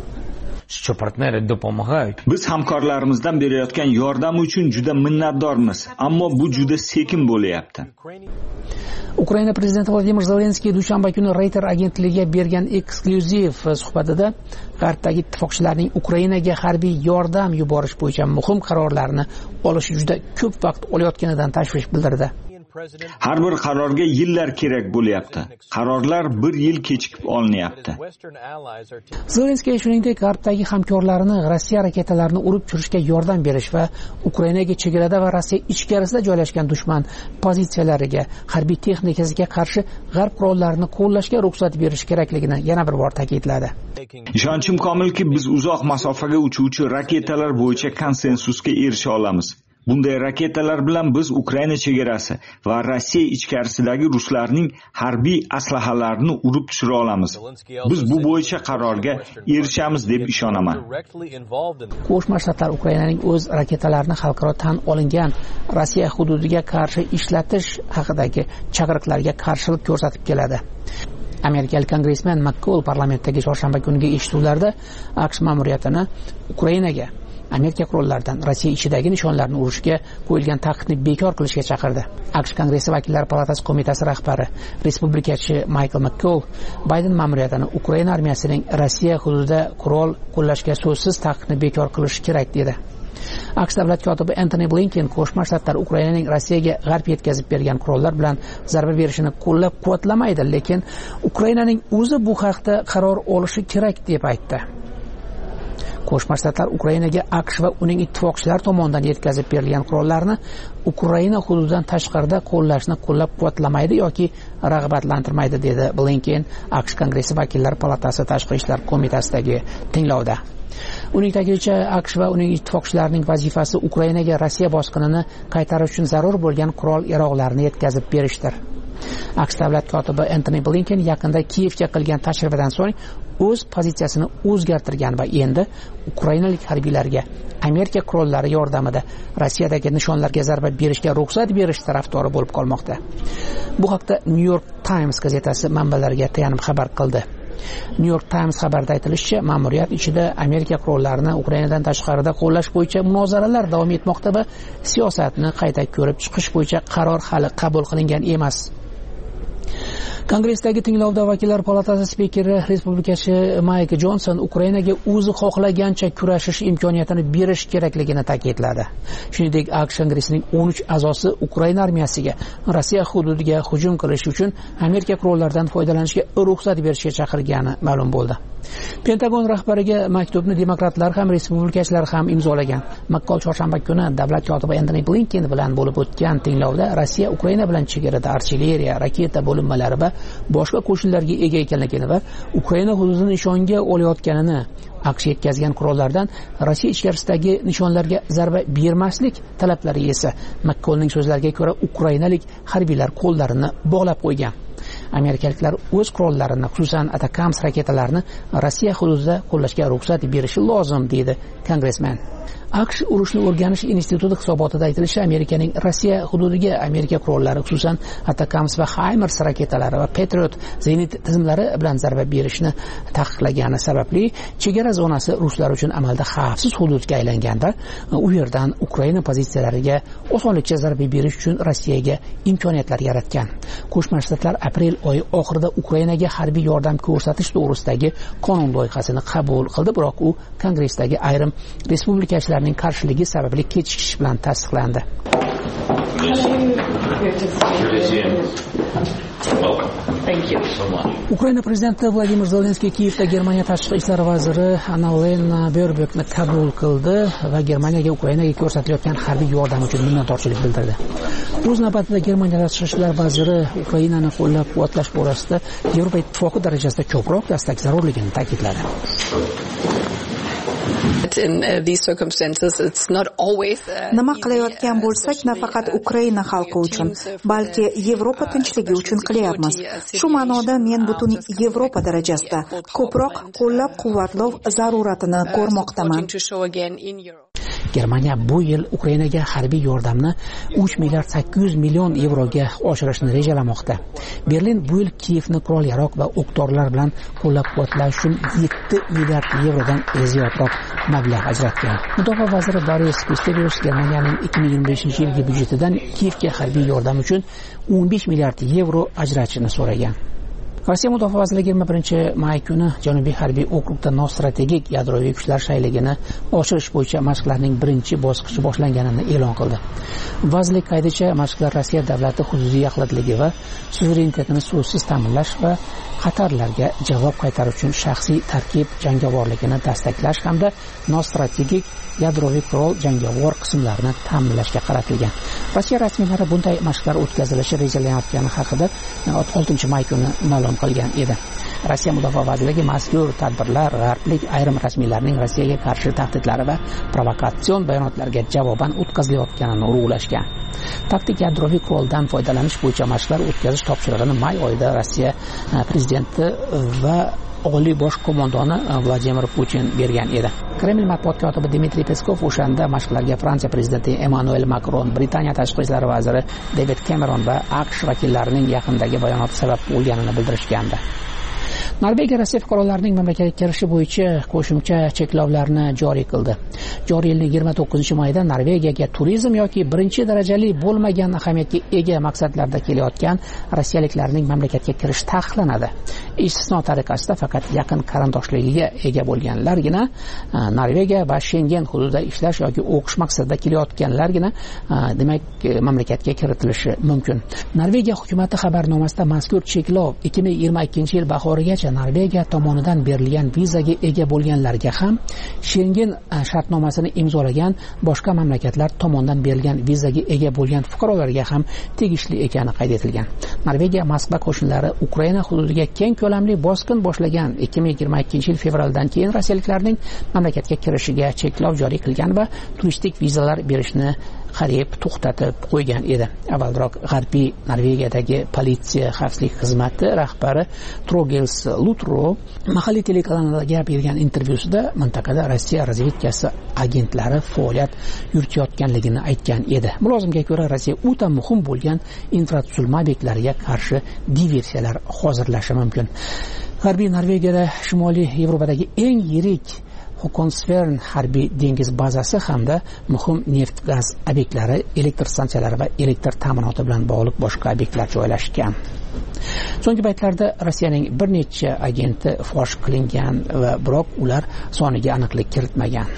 Biz hamkorlarimizdan berayotgan yordam uchun juda minnatdormiz, ammo bu juda sekin bo'layapti. Ukraina prezidenti Vladimir Zelenskiy dushanba kuni Reuters agentligiga bergan eksklyuziv suhbatida G'arbdagi ittifoqchilarning Ukrainaga harbiy yordam yuborish bo'yicha muhim qarorlarni olish juda ko'p vaqt olayotganidan tashvish bildirdi. Har bir qarorga yillar kerak bo'lyapti. Qarorlar bir yil kechikib olinyapti. Zelenskiy shuningdek G'arbdagi hamkorlarini Rossiya raketalarini urib tushirishga yordam berish va Ukrainaga chegarada va Rossiya ichkarisida joylashgan dushman pozitsiyalariga, harbiy texnikasiga qarshi G'arb qurollarini qo'llashga ruxsat berish kerakligini yana bir bor ta'kidladi. Ishonchim komilki, biz uzoq masofaga uchuvchi raketalar bo'yicha konsensusga erisha olamiz. Bunday raketalar bilan biz Ukraina chegarasi va Rossiya ichkarisidagi ruslarning harbiy aslahalarini urib tushira olamiz. Biz bu bo'yicha qarorga erishamiz deb ishonaman. Qo'shma Shtatlar Ukrainaning o'z raketalarini xalqaro tan olingan Rossiya hududiga qarshi ishlatish haqidagi chaqiriqlarga qarshilik ko'rsatib keladi. Amerikalik kongressmen McCall parlamentdagi chorshanba kungi eshituvlarda AQSh ma'muriyatini Ukrainaga Amerika qurollaridan Rossiya ichidagi nishonlarni urishga qo'yilgan taqiqni bekor qilishga chaqirdi. AQSh Kongressi vakillar palatasi qo'mitasi rahbari respublikachi Michael McCall Bayden ma'muriyatini Ukraina armiyasining Rossiya hududida qurol qo'llashga so'zsiz taqiqni bekor qilish kerak dedi. AQSh davlat kotibi Antony Blinken Qo'shma Shtatlar Ukrainaning Rossiyaga g'arb yetkazib bergan qurollar bilan zarba berishini qo'llab-quvvatlamaydi, lekin Ukrainaning o'zi bu haqda qaror olishi kerak deb aytdi. Qo'shma Shtatlar Ukrainaga AQSh va uning ittifoqchilari tomonidan yetkazib berilgan qurollarni Ukraina hududidan tashqarida qo'llashni qo'llab-quvvatlamaydi yoki rag'batlantirmaydi dedi Blinken AQSh Kongressi vakillar palatasi tashqi ishlar qo'mitasidagi tinglovda. Uning ta'kidlashicha, AQSh va uning ittifoqchilarining vazifasi Ukrainaga Rossiya bosqinini qaytarish uchun zarur bo'lgan qurol-yarog'larni yetkazib berishdir. AQSh davlat kotibi Antony Blinken yaqinda Kiyevga qilgan tashrifidan so'ng o'z pozitsiyasini o'zgartirgan va endi ukrainalik harbiylarga Amerika qurollari yordamida Rossiyadagi nishonlarga zarba berishga ruxsat berish tarafdori bo'lib qolmoqda. Bu haqda New York Times gazetasi manbalariga tayanib xabar qildi. New York Times xabarida aytilishicha, ma'muriyat ichida Amerika qurollarini Ukrainadan tashqarida qo'llash bo'yicha munozaralar davom etmoqda va siyosatni qayta ko'rib chiqish bo'yicha qaror hali qabul qilingan emas. Kongressdagi tinglovda vakillar palatasi spikeri respublikachi Mike Johnson Ukrainaga o'zi xohlagancha kurashish imkoniyatini berish kerakligini ta'kidladi. Shuningdek, AQSh Kongressining o'n uch a'zosi Ukraina armiyasiga Rossiya hududiga hujum qilish uchun Amerika qurollaridan foydalanishga ruxsat berishga chaqirgani ma'lum bo'ldi. Pentagon rahbariga maktubni demokratlar ham respublikachilar ham imzolagan. McCall chorshanba kuni davlat kotibi Antony Blinken bilan bo'lib o'tgan tinglovda Rossiya Ukraina bilan chegarada artilleriya, raketa bo'linmalari va boshqa qo'shinlarga ega ekanligini va Ukraina hududini nishonga olayotganini, AQSh yetkazgan qurollardan Rossiya ichkarisidagi nishonlarga zarba bermaslik talablari esa McCallning so'zlariga ko'ra ukrainalik harbiylar qo'llarini bog'lab qo'ygan. Amerikaliklar o'z qurollarini, xususan Atacams raketalarini Rossiya hududida qo'llashga ruxsat berishi lozim, deydi kongressmen. AQSh urushni o'rganish instituti hisobotida aytilishicha, Amerikaning Rossiya hududiga Amerika qurollari, xususan Atacams va HIMARS raketalari va Patriot zenit tizimlari bilan zarba berishni taqiqlagani sababli chegara zonasi ruslar uchun amalda xavfsiz hududga aylanganda, u yerdan Ukraina pozitsiyalariga osonlikcha zarba berish uchun Rossiyaga imkoniyatlar yaratgan. Qo'shma Shtatlar aprel oyi oxirida Ukrainaga harbiy yordam ko'rsatish to'g'risidagi qonun loyihasini qabul qildi, biroq u Kongressdagi ayrim respublikachilar qarshiligi sababli kechikish bilan tasdiqlandi. Ukraina prezidenti Vladimir Zelenskiy Kiyevda Germaniya tashqi ishlar vaziri Annalena Baerbockni qabul qildi va Germaniyaga Ukrainaga ko'rsatilayotgan harbiy yordam uchun minnatdorchilik bildirdi. O'z navbatida Germaniya tashqi ishlar vaziri Ukrainani qo'llab-quvvatlash borasida Yevropa ittifoqi darajasida ko'proq dastak zarurligini ta'kidladi. Nima qilayotgan bo'lsak, nafaqat Ukraina xalqi uchun, balki Yevropa tinchligi uchun qilyapmiz. Shu ma'noda men butun Yevropa darajasida ko'proq qo'llab-quvvatlov zaruratini ko'rmoqdaman. Germaniya bu yil Ukrainaga harbiy yordamni uch milliard sakkiz yuz million yevroga oshirishni rejalamoqda. Berlin bu yil Kiyevni qurol-yarog' va o'q-dorilar bilan qo'llab-quvvatlash uchun yetti milliard yevrodan ziyodroq mablag' ajratgan. Mudofaa vaziri Boris Pistorius Germaniyaning ikki ming yigirma beshinchi yilgi byudjetidan Kiyevga harbiy yordam uchun o'n besh milliard yevro ajratishni so'ragan. Rossiya Mudofaa vazirligi yigirma birinchi may kuni Janubiy harbiy okrugda nostrategik yadroviy kuchlar shayligini oshirish bo'yicha mashqlarning birinchi bosqichi boshlanganini e'lon qildi. Vazirlik qaydicha mashqlar Rossiya davlati hududiy yaxlitligi va suverenitetini so'zsiz ta'minlash va xatarlarga javob qaytarish uchun shaxsiy tarkib jangovorligini dastaklash hamda nostrategik yadroviy qurol jangovar qismlarini ta'minlashga qaratilgan. Rossiya rasmiylari bunday mashqlar o'tkazilishi rejalanayotgani haqida oltinchi may kuni ma'lum qilgan edi. Rossiya Mudofaa vazirligi mazkur tadbirlar g'arblik ayrim rasmiylarning Rossiyaga qarshi tahdidlari va provokatsion bayonotlariga javoban o'tkazilayotganini urg'ulashgan. Taktik yadroviy quroldan foydalanish bo'yicha mashqlar o'tkazish topshirig'ini may oyida Rossiya prezidenti va Oliy bosh qo'mondoni Vladimir Putin bergan edi. Kreml matbuot kotibi Dmitriy Peskov o'shanda mashqlarga Fransiya prezidenti Emmanuel Macron, Britaniya tashqi ishlar vaziri David Cameron va AQSh vakillarining yaqindagi bayonoti sabab bo'lganini bildirishgandi. Norvegiya Rossiya fuqarolarining mamlakatga kirishi bo'yicha qo'shimcha cheklovlarni joriy qildi. Joriy yilning yigirma to'qqizinchi mayida Norvegiyaga turizm yoki birinchi darajali bo'lmagan ahamiyatga ega maqsadlarda kelayotgan rossiyaliklarning mamlakatga kirishi taqiqlanadi. Istisno tariqasida faqat yaqin qarindoshligiga ega bo'lganlargina Norvegiya va Schengen hududida ishlash yoki o'qish maqsadida kelayotganlargina demak mamlakatga kiritilishi mumkin. Norvegiya hukumati xabarnomasida mazkur cheklov ikki ming yigirma ikkinchi yil bahorigacha Norvegiya tomonidan berilgan vizaga ega bo'lganlarga ham Schengen shartnomasini imzolagan boshqa mamlakatlar tomonidan berilgan vizaga ega bo'lgan fuqarolarga ham tegishli ekani qayd etilgan. Norvegiya Moskva qo'shinlari Ukraina hududiga keng ko'lamli bosqin boshlagan ikki ming yigirma ikkinchi yil fevraldan keyin rossiyaliklarning mamlakatga kirishiga cheklov joriy qilgan va turistik vizalar berishni qariyb to'xtatib qo'ygan edi. Avvalroq G'arbiy Norvegiyadagi politsiya xavfsizlik xizmati rahbari Trogels Lutro mahalliy telekanaliga bergan intervyusida mintaqada Rossiya razvedkasi agentlari faoliyat yuritayotganligini aytgan edi. Mulozimga ko'ra, Rossiya o'ta muhim bo'lgan infratuzilma obyektlariga qarshi diversiyalar hozirlashi mumkin. G'arbiy Norvegiyada Shimoliy Yevropadagi eng yirik Hokonsvern harbiy dengiz bazasi hamda muhim neft-gaz obyektlari, elektr stansiyalari va elektr ta'minoti bilan bog'liq boshqa obyektlar joylashgan. So'nggi paytlarda Rossiyaning bir necha agenti fosh qilingan va biroq ular soniga aniqlik kiritmagan.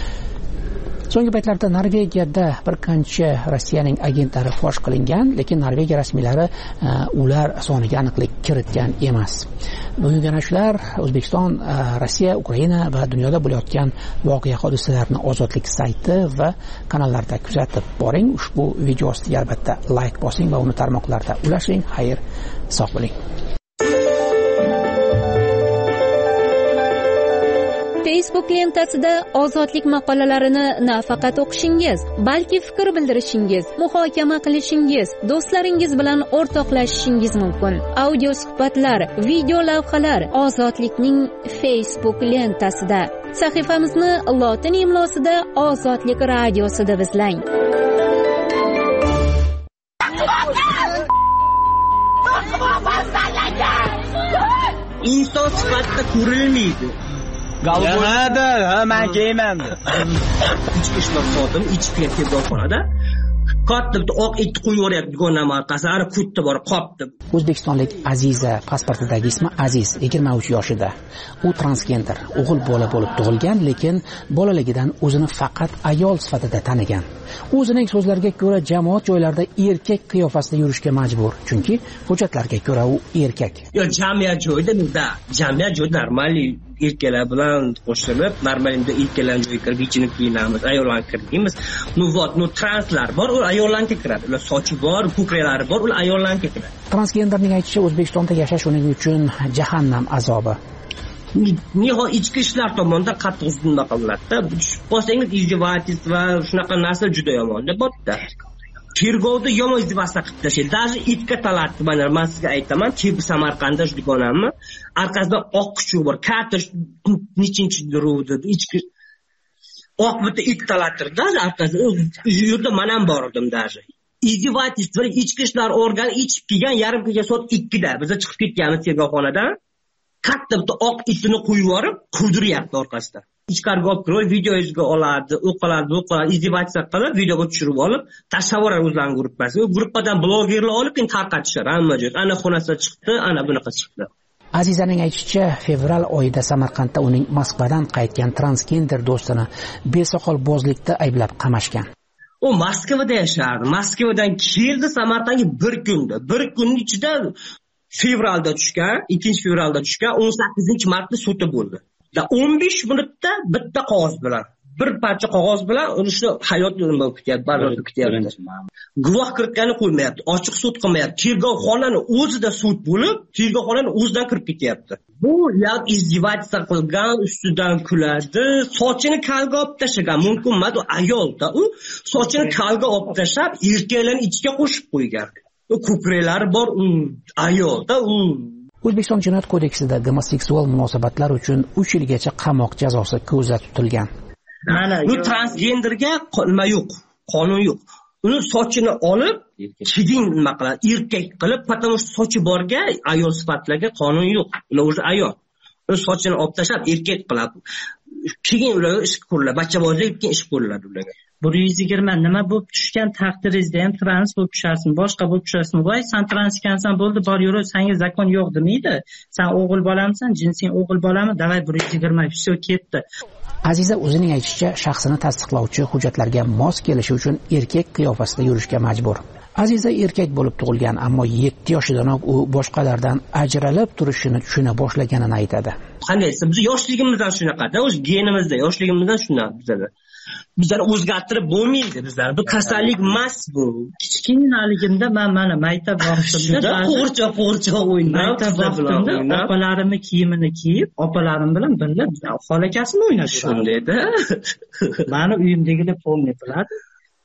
So'nggi paytlarda Norvegiyada bir qancha Rossiyaning agentlari fosh qilingan, lekin Norvegiya rasmiylari ular soniga aniqlik kiritgan emas. Bugungi shular O'zbekiston, Rossiya, Ukraina va dunyoda bo'layotgan voqea hodisalarni Ozodlik sayti va kanallarda kuzatib boring. Ushbu video ostiga albatta like bosing va uni tarmoqlarda ulashing. Xayr, sog' bo'ling. Facebook lentasida ozodlik maqolalarini nafaqat o'qishingiz, balki fikr bildirishingiz, muhokama qilishingiz, do'stlaringiz bilan o'rtoqlashishingiz mumkin. Audio suhbatlar, video lavhalar Ozodlikning Facebook lentasida. Sahifamizni lotin imlosida Ozodlik radiosida izlang. Inson sifatida ko'rilmaydi. Galbada, ha, men keyman. Ichki ishlar sotim, ichib ketib do'konada. Katta bitta oq it qo'yib yuboryapti do'konning orqasiga, ari kutdi borib qopdi. O'zbekistonlik Aziza pasportidagi ismi Aziz, yigirma uch yoshida. U transgender, o'g'il bola bo'lib tug'ilgan, lekin bolaligidan o'zini faqat ayol sifatida tanigan. O'zining so'zlariga ko'ra, jamoat joylarida erkak qiyofasida yurishga majbur, chunki hujjatlarga ko'ra u erkak. Yo, jamiyat joyida, da, jamiyat joyida normal erkaklar bilan qo'shilib, normalda erkaklar joyiga kirib, ichini kiyinamiz, ayollarni kirmaymiz. Nu vot, nu translar bor, u ayollarga kiradi. Ular sochi bor, ko'kraklari bor, ular ayollarga kiradi. Transgenderning aytishicha, O'zbekistonda yashash uning uchun jahannam azobi. Niho ichki ishlar tomonidan qattiq hujumlar qilinadi-da. Bo'lsangiz izdivojist va shunaqa narsa juda yomon deb bo'pti. Tergovda yomon izdivojlar qilib tashlaydi. Даже itga talatdi. Mana men sizga aytaman, Chebi Samarqandda shu do'konammi, orqasida oq kuchuk bor. Katta nechinchi ruvda ichki oq bitta it talattirdi, orqasida u yerda men ham bor edim даже. Izdivojist va ichki ishlar organi ichib kelgan yarim kecha soat ikkida biz chiqib ketganmiz tergovxonadan. Katta bitta oq itini qo'yib yorib, quvdiryapti orqasida. Ichkariga olib kirib, videoga oladi, o'qiladi, o'qiladi, izdivojlar qilib, videoga tushirib olib, tashlab yuboradi o'zlarining gruppasiga. U gruppadan blogerlar olib, keyin tarqatishadi hamma joyga. Ana xonasida chiqdi, ana bunaqa chiqdi. Azizaning aytishicha, fevral oyida Samarqandda uning Moskvadan qaytgan transgender do'stini besoqolbozlikda ayblab qamashgan. U Moskvada yashardi. Moskvadan keldi Samarqandga bir kunda. Bir kunning ichida fevralda tushgan, ikkinchi fevralda tushgan, o'n sakkizinchi martda sudi bo'ldi. o'n besh minutda bitta qog'oz bilan, bir parcha qog'oz bilan uni hayot yo'lini bo'lib ketyapti, barvaqt ketyapti. Guvoh kiritgani qo'ymayapti, ochiq sud qilmayapti. Tergovxonani o'zida sud bo'lib, tergovxonani o'zidan kirib ketyapti. Bu ya izdivajsa qilgan, ustidan kuladi, sochini kalga olib tashlagan, mumkin emas, u ayolda, u sochini kalga olib tashlab, erkaklarni ichiga qo'shib qo'ygan. U ko'kraklari bor, u ayolda, u O'zbekiston Jinoyat kodeksida gomoseksual munosabatlar uchun uch yilgacha qamoq jazosi ko'zda tutilgan. Bu transgenderga nima yo'q, qonun yo'q. Uni sochini olib, keyin nima qiladi, erkak qilib, потому что sochi borga ayol sifatlarga qonun yo'q. Ular o'zi ayol. Uni sochini olib tashlab, erkak qiladi. Keyin ularga ish ko'riladi, bachchabozlik keyin ish ko'riladi ularga. bir yuz yigirma nima bo'lib tushgan taqdiringizda ham trans bo'lib tushasizmi, boshqa bo'lib tushasizmi? Voy, sen trans ekansan, bo'ldi, bor yur, senga zakon yo'q demaydi. Sen o'g'il bolamisan, jinsing o'g'il bolami? Davay bir yuz yigirma, все ketdi. Aziza o'zining aytishicha, shaxsini tasdiqlovchi hujjatlarga mos kelishi uchun erkak qiyofasida yurishga majbur. Aziza erkak bo'lib tug'ilgan, ammo yetti yoshidanoq u boshqalardan ajralib turishini tushuna boshlaganini aytadi. Qanday desam, biz yoshligimizdan shunaqada, o'z genimizda, yoshligimizdan shunday bizlar. Bizlar o'zgartirib bo'lmaydi bizlar. Bu kasallik emas bu. Kichkinaligimda men mana maktab vaqtimda qo'rcha qo'rcha o'ynab, maktab vaqtimda opalarimning kiyimini kiyib, opalarim bilan birga xolakasini o'ynashdim. Shundayda. Meni uyimdagilar pomni biladi.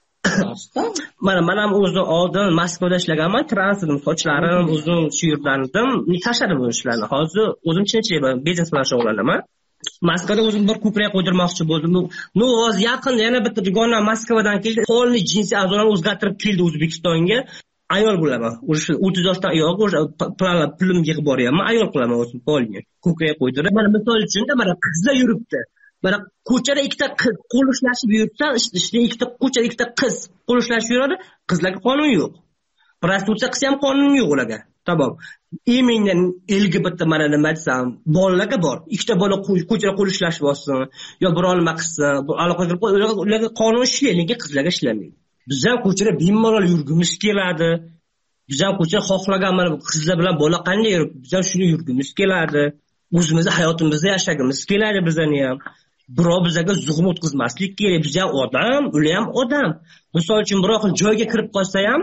Mana men ham o'zim oldin Moskvada ishlaganman, trans edim, sochlarim uzun, shu yerdan edim. Tashladim bu ishlarni. Hozir o'zim chinchilik biznes bilan shug'ullanaman. Moskvada o'zim bir ko'prak qo'ydirmoqchi bo'ldim. No, hozir yaqin yana bitta dugona Moskvadan keldi. Qonli jinsiy a'zolarni o'zgartirib keldi O'zbekistonga. Ayol bo'laman. O'sha o'ttiz yoshdan ayol, o'sha pulim yig'ib boryapman. Ayol qilaman o'zim qolgan. Ko'krak qo'ydirib, mana misol uchun mana qizlar yuribdi. Mana ko'chada ikkita qo'l ushlashib yursa, ishda ikkita ko'chada ikkita qiz qo'l ushlashib yuradi. Qizlarga qonun yo'q. Prostitutsiya qilsa ham qonun yo'q ularga. Tamam. Emindan elga bitta mana nima desam, bolalarga bor. Ikkita bola ko'chada qo'l ushlashib olsin, yo biror nima qilsa, bu aloqa qilib ularga qonun ishlaydi, lekin qizlarga ishlamaydi. Biz ham ko'chada bemalol yurgimiz keladi. Biz ham ko'chada xohlagan mana qizlar bilan bola qanday yurib, biz ham shuni yurgimiz keladi. O'zimizni hayotimizni yashagimiz keladi bizani ham. Birov bizga zug'um o'tkazmaslik kerak. Biz ham odam, ular ham odam. Misol uchun biror xil joyga kirib qolsa ham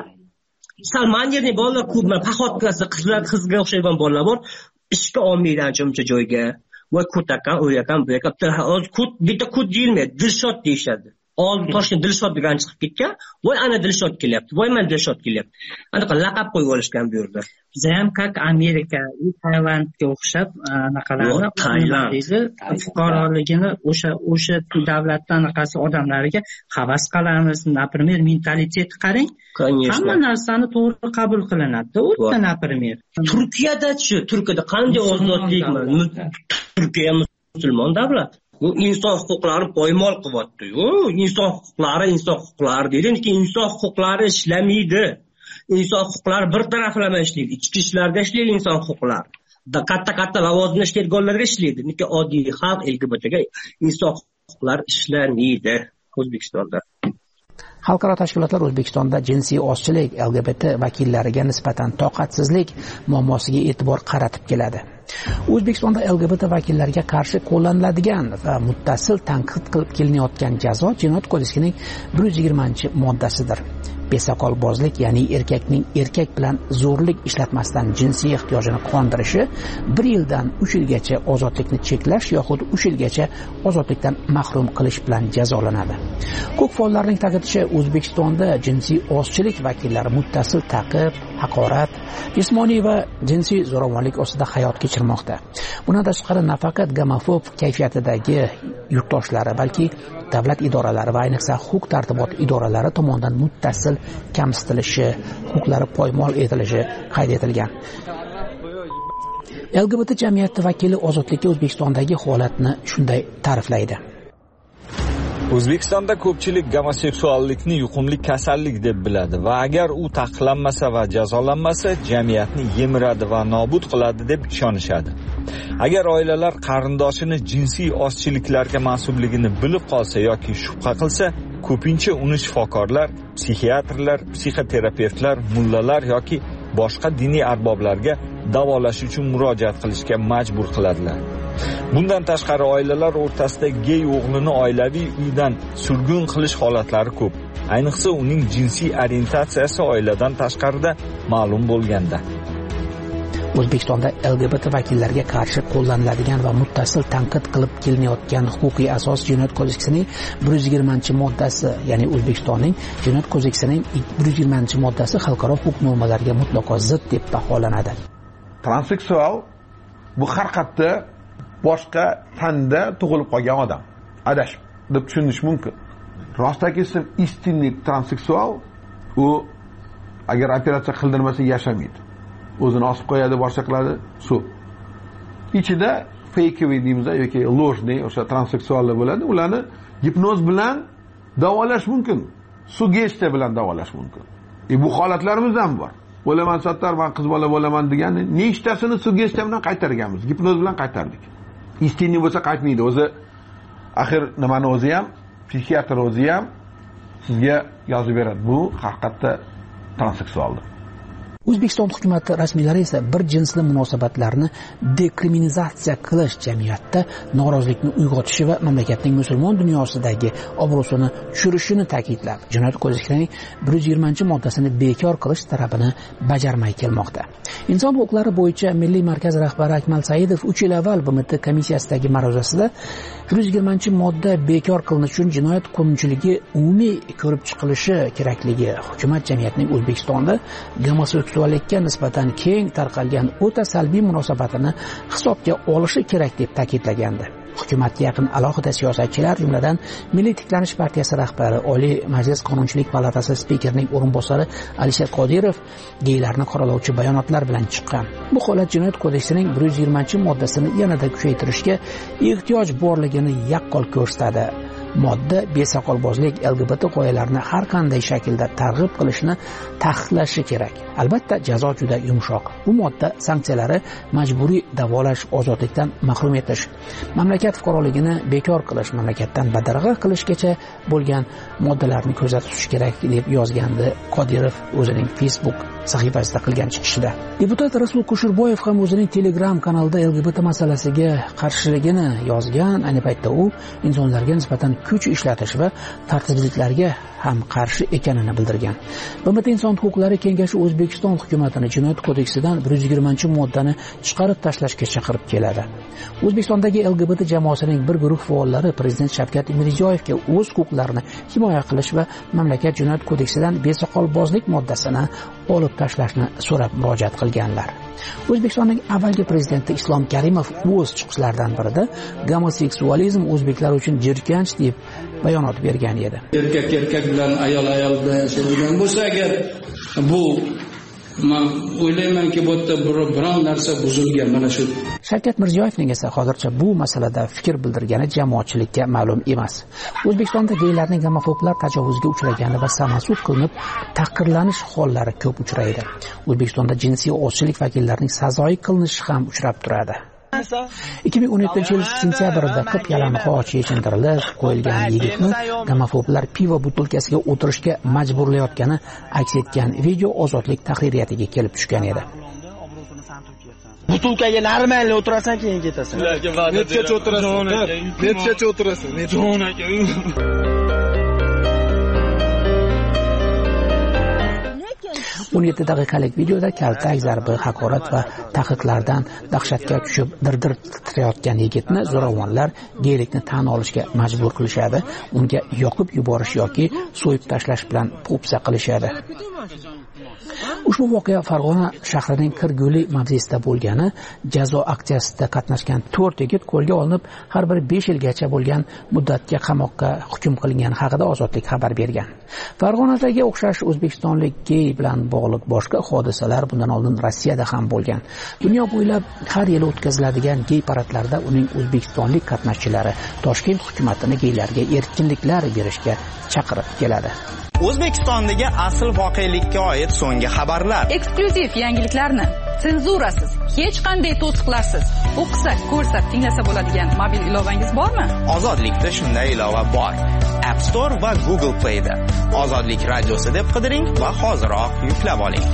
Salman yerni bolalar ko'p, paxotkasi qizlar, qizga o'xshagan bolalar bor. Ishga olmaydi ancha-muncha joyga. Voy ko'takan, o'yakan, bu yoqda hozir kut, bitta kut deyilmaydi, Dilshod deyshadi. Oldin Toshkent Dilshod degan chiqib ketgan. Voy ana Dilshod kelyapti. Voy men Dilshod kelyapti. Anaqa laqab qo'yib olishgan bu yerda. Biz ham как Amerika, Taylandga o'xshab anaqalarni qaylardi. Fuqaroligini o'sha o'sha davlatdan anaqasi odamlariga havas qilamiz. Например, mentalitet qarang. Hamma narsani to'g'ri qabul qilinadi. O'ta, например. Turkiyada-chi, Turkiyada qanday ozodlik? Turkiya musulmon davlat. Bu inson huquqlari poymol qilyapti-yu. Inson huquqlari, inson huquqlari deydi, lekin inson huquqlari ishlamaydi. Inson huquqlari bir taraflama ishlaydi. Ichki ishlarda ishlaydi inson huquqlari. Katta-katta lavozimda ishlaydiganlarga ishlaydi. Lekin oddiy xalq L G B T ga inson huquqlari ishlamaydi O'zbekistonda. Xalqaro tashkilotlar O'zbekistonda jinsiy ozchilik, L G B T vakillariga nisbatan toqatsizlik muammosiga e'tibor qaratib keladi. O'zbekistonda L G B T vakillariga qarshi qo'llaniladigan va muttasil tanqid qilib kelinayotgan jazo Jinoyat kodeksining bir yuz yigirmanchi moddasidir. Besoqolbozlik, ya'ni erkakning erkak bilan zo'rlik ishlatmasdan jinsiy ehtiyojini qondirishi bir yildan uch yilgacha ozodlikni cheklash yoxud uch yilgacha ozodlikdan mahrum qilish bilan jazolanadi. Ko'p faollarning ta'kidlashicha, O'zbekistonda jinsiy ozchilik vakillari muttasil ta'qib, haqorat, jismoniy va jinsiy zo'ravonlik ostida hayot kechirmoqda. Bundan tashqari nafaqat gomofob kayfiyatidagi yurtdoshlari, balki davlat idoralari va ayniqsa huquq-tartibot idoralari tomonidan muttasil kamsitilishi, huquqlari poymol etilishi qayd etilgan. L G B T jamiyati vakili ozodlikka O'zbekistondagi holatni shunday ta'riflaydi. O'zbekistonda ko'pchilik gomoseksuallikni yuqumli kasallik deb biladi va agar u taqiqlanmasa va jazolanmasa, jamiyatni yemiradi va nobud qiladi deb ishonishadi. Agar oilalar qarindoshini jinsiy ozchiliklarga mansubligini bilib qolsa yoki shubha qilsa, ko'pincha uni shifokorlar, psixiatrlar, psixoterapevtlar, mullalar yoki boshqa diniy arboblarga davolash uchun murojaat qilishga majbur qiladilar. Bundan tashqari oilalar o'rtasida gey o'g'lini oilaviy uydan surgun qilish holatlari ko'p. Ayniqsa uning jinsiy orientatsiyasi oiladan tashqarida ma'lum bo'lganda. O'zbekistonda L G B T vakillariga qarshi qo'llaniladigan va muttasil tanqid qilib kelinayotgan huquqiy asos Jinoyat kodeksining bir yuz yigirmanchi moddasi, ya'ni O'zbekistonning Jinoyat kodeksining bir yuz yigirmanchi moddasi xalqaro huquq normalariga mutlaqo zid deb baholanadi. Transseksual bu har qayerda boshqa tanda tug'ilib qolgan odam. Adashib deb tushunish mumkin. Rostaki ism istinlik transseksual u agar operatsiya qildirmasa yashamaydi. O'zini osib qo'yadi, boshqa qiladi, suv. Ichida fakeviy deymiz yoki ложный o'sha transseksuallar bo'ladi. Ularni gipnoz bilan davolash mumkin. Sugestiya bilan davolash mumkin. E bu holatlarimiz ham bor. Bo'laman sattar, men qiz bola bo'laman deganni nechtasini sugestiya bilan qaytarganmiz, gipnoz bilan qaytardik. Istinlik bo'lsa qaytmaydi. O'zi axir nimani o'zi ham, psixiatr o'zi ham sizga yozib beradi. Bu haqiqatda transseksualdir. O'zbekiston hukumati rasmiylari esa bir jinsli munosabatlarni dekriminalizatsiya qilish jamiyatda norozilikni uyg'otishi va mamlakatning musulmon dunyosidagi obro'sini tushirishini ta'kidlab, Jinoyat kodeksining bir yuz yigirmanchi moddasini bekor qilish talabini bajarmay kelmoqda. Inson huquqlari bo'yicha Milliy markaz rahbari Akmal Saidov uch yil avval B M T komissiyasidagi ma'ruzasida bir yuz yigirmanchi modda bekor qilinishi uchun jinoyat qonunchiligi umumiy ko'rib chiqilishi kerakligi, hukumat jamiyatning O'zbekistonda gomoseksuallikka nisbatan keng tarqalgan o'ta salbiy munosabatini hisobga olishi kerak deb ta'kidlagandi. Hukumatga yaqin alohida siyosatchilar, jumladan Milliy tiklanish partiyasi rahbari, Oliy Majlis Qonunchilik palatasi spikerining o'rinbosari Alisher Qodirov geylarni qoralovchi bayonotlar bilan chiqqan. Bu holat Jinoyat kodeksining bir yuz yigirmanchi moddasini yanada kuchaytirishga ehtiyoj borligini yaqqol ko'rsatadi. Modda besoqolbozlik, L G B T qoyalarini har qanday shaklda targ'ib qilishni taqiqlashi kerak. Albatta, jazo juda yumshoq. Bu modda sanksiyalari majburiy davolash, ozodlikdan mahrum etish, mamlakat fuqaroligini bekor qilish, mamlakatdan badarg'a qilishgacha bo'lgan moddalarni ko'zda tutish kerak deb yozgandi Qodirov o'zining Facebook sahifasida qilgan chiqishida. Deputat Rasul Kushurboyev ham o'zining Telegram kanalida L G B T masalasiga qarshiligini yozgan. Ayni paytda u insonlarga nisbatan kuch ishlatish va tartibsizliklarga ham qarshi ekanini bildirgan. B M T Inson huquqlari kengashi O'zbekiston hukumatini Jinoyat kodeksidan bir yuz yigirmanchi moddani chiqarib tashlashga chaqirib keladi. O'zbekistondagi L G B T jamoasining bir guruh faollari Prezident Shavkat Mirziyoyevga o'z huquqlarini himoya qilish va mamlakat Jinoyat kodeksidan besoqolbozlik moddasini olib tashlashni so'rab murojaat qilganlar. O'zbekistonning avvalgi prezidenti Islom Karimov o'z chiqishlaridan birida gomoseksualizm o'zbeklar uchun jirkanch deb bayonot bergan edi. Erkak erkak bilan ayol ayol bilan yashaydigan bo'lsa agar bu men o'ylaymanki bu yerda biron narsa buzilgan mana shu. Shavkat Mirziyoyevning esa hozircha bu masalada fikr bildirgani jamoatchilikka ma'lum emas. O'zbekistonda geylarning homofoblar tajovuzga uchragani va samasud qilinib taqdirlanish hollari ko'p uchraydi. O'zbekistonda jinsiy ozchilik vakillarining sazoyi qilinishi ham uchrab turadi. ikki ming o'n yettinchi yil sentyabrda qip yalang'och yechintirilib qo'yilgan yigitni homofoblar pivo butilkasiga o'tirishga majburlayotgani aks etgan video Ozodlik tahririyatiga kelib tushgan edi. Butulkaga normalni o'tirasan, keyin ketasan. Netgacha o'tirasan? Netgacha o'tirasan? Jon aka. o'n yetti daqiqalik videoda kaltak, zarbi, haqorat va taqiqlardan dahshatga tushib dir-dir titrayotgan yigitni zo'ravonlar geylikni tan olishga majbur qilishadi, unga yoqib yuborish yoki so'yib tashlash bilan po'pisa qilishadi. Ushbu voqea Farg'ona shahrining Kirguli mavzesida bo'lgani, jazo aksiyasida qatnashgan to'rt yigit qo'lga olinib, har biri besh yilgacha bo'lgan muddatga qamoqqa hukm qilingani haqida Ozodlik xabar bergan. Farg'onadagi o'xshash o'zbekistonlik gey bilan bog'liq boshqa hodisalar bundan oldin Rossiyada ham bo'lgan. Dunyo bo'ylab har yili o'tkaziladigan gey paradlarda uning o'zbekistonlik qatnashchilari Toshkent hukumatini geylarga erkinliklar berishga chaqirib keladi. O'zbekistondagi asl voqelikka oid so'nggi xabarlar, eksklyuziv yangiliklarni senzurasiz, hech qanday to'siqlarsiz o'qisak, ko'rsak, tinglasa bo'ladigan mobil ilovangiz bormi? Ozodlikda shunday ilova bor. App Store va Google Play da Ozodlik radiosi deb qidiring va hoziroq yuklab oling.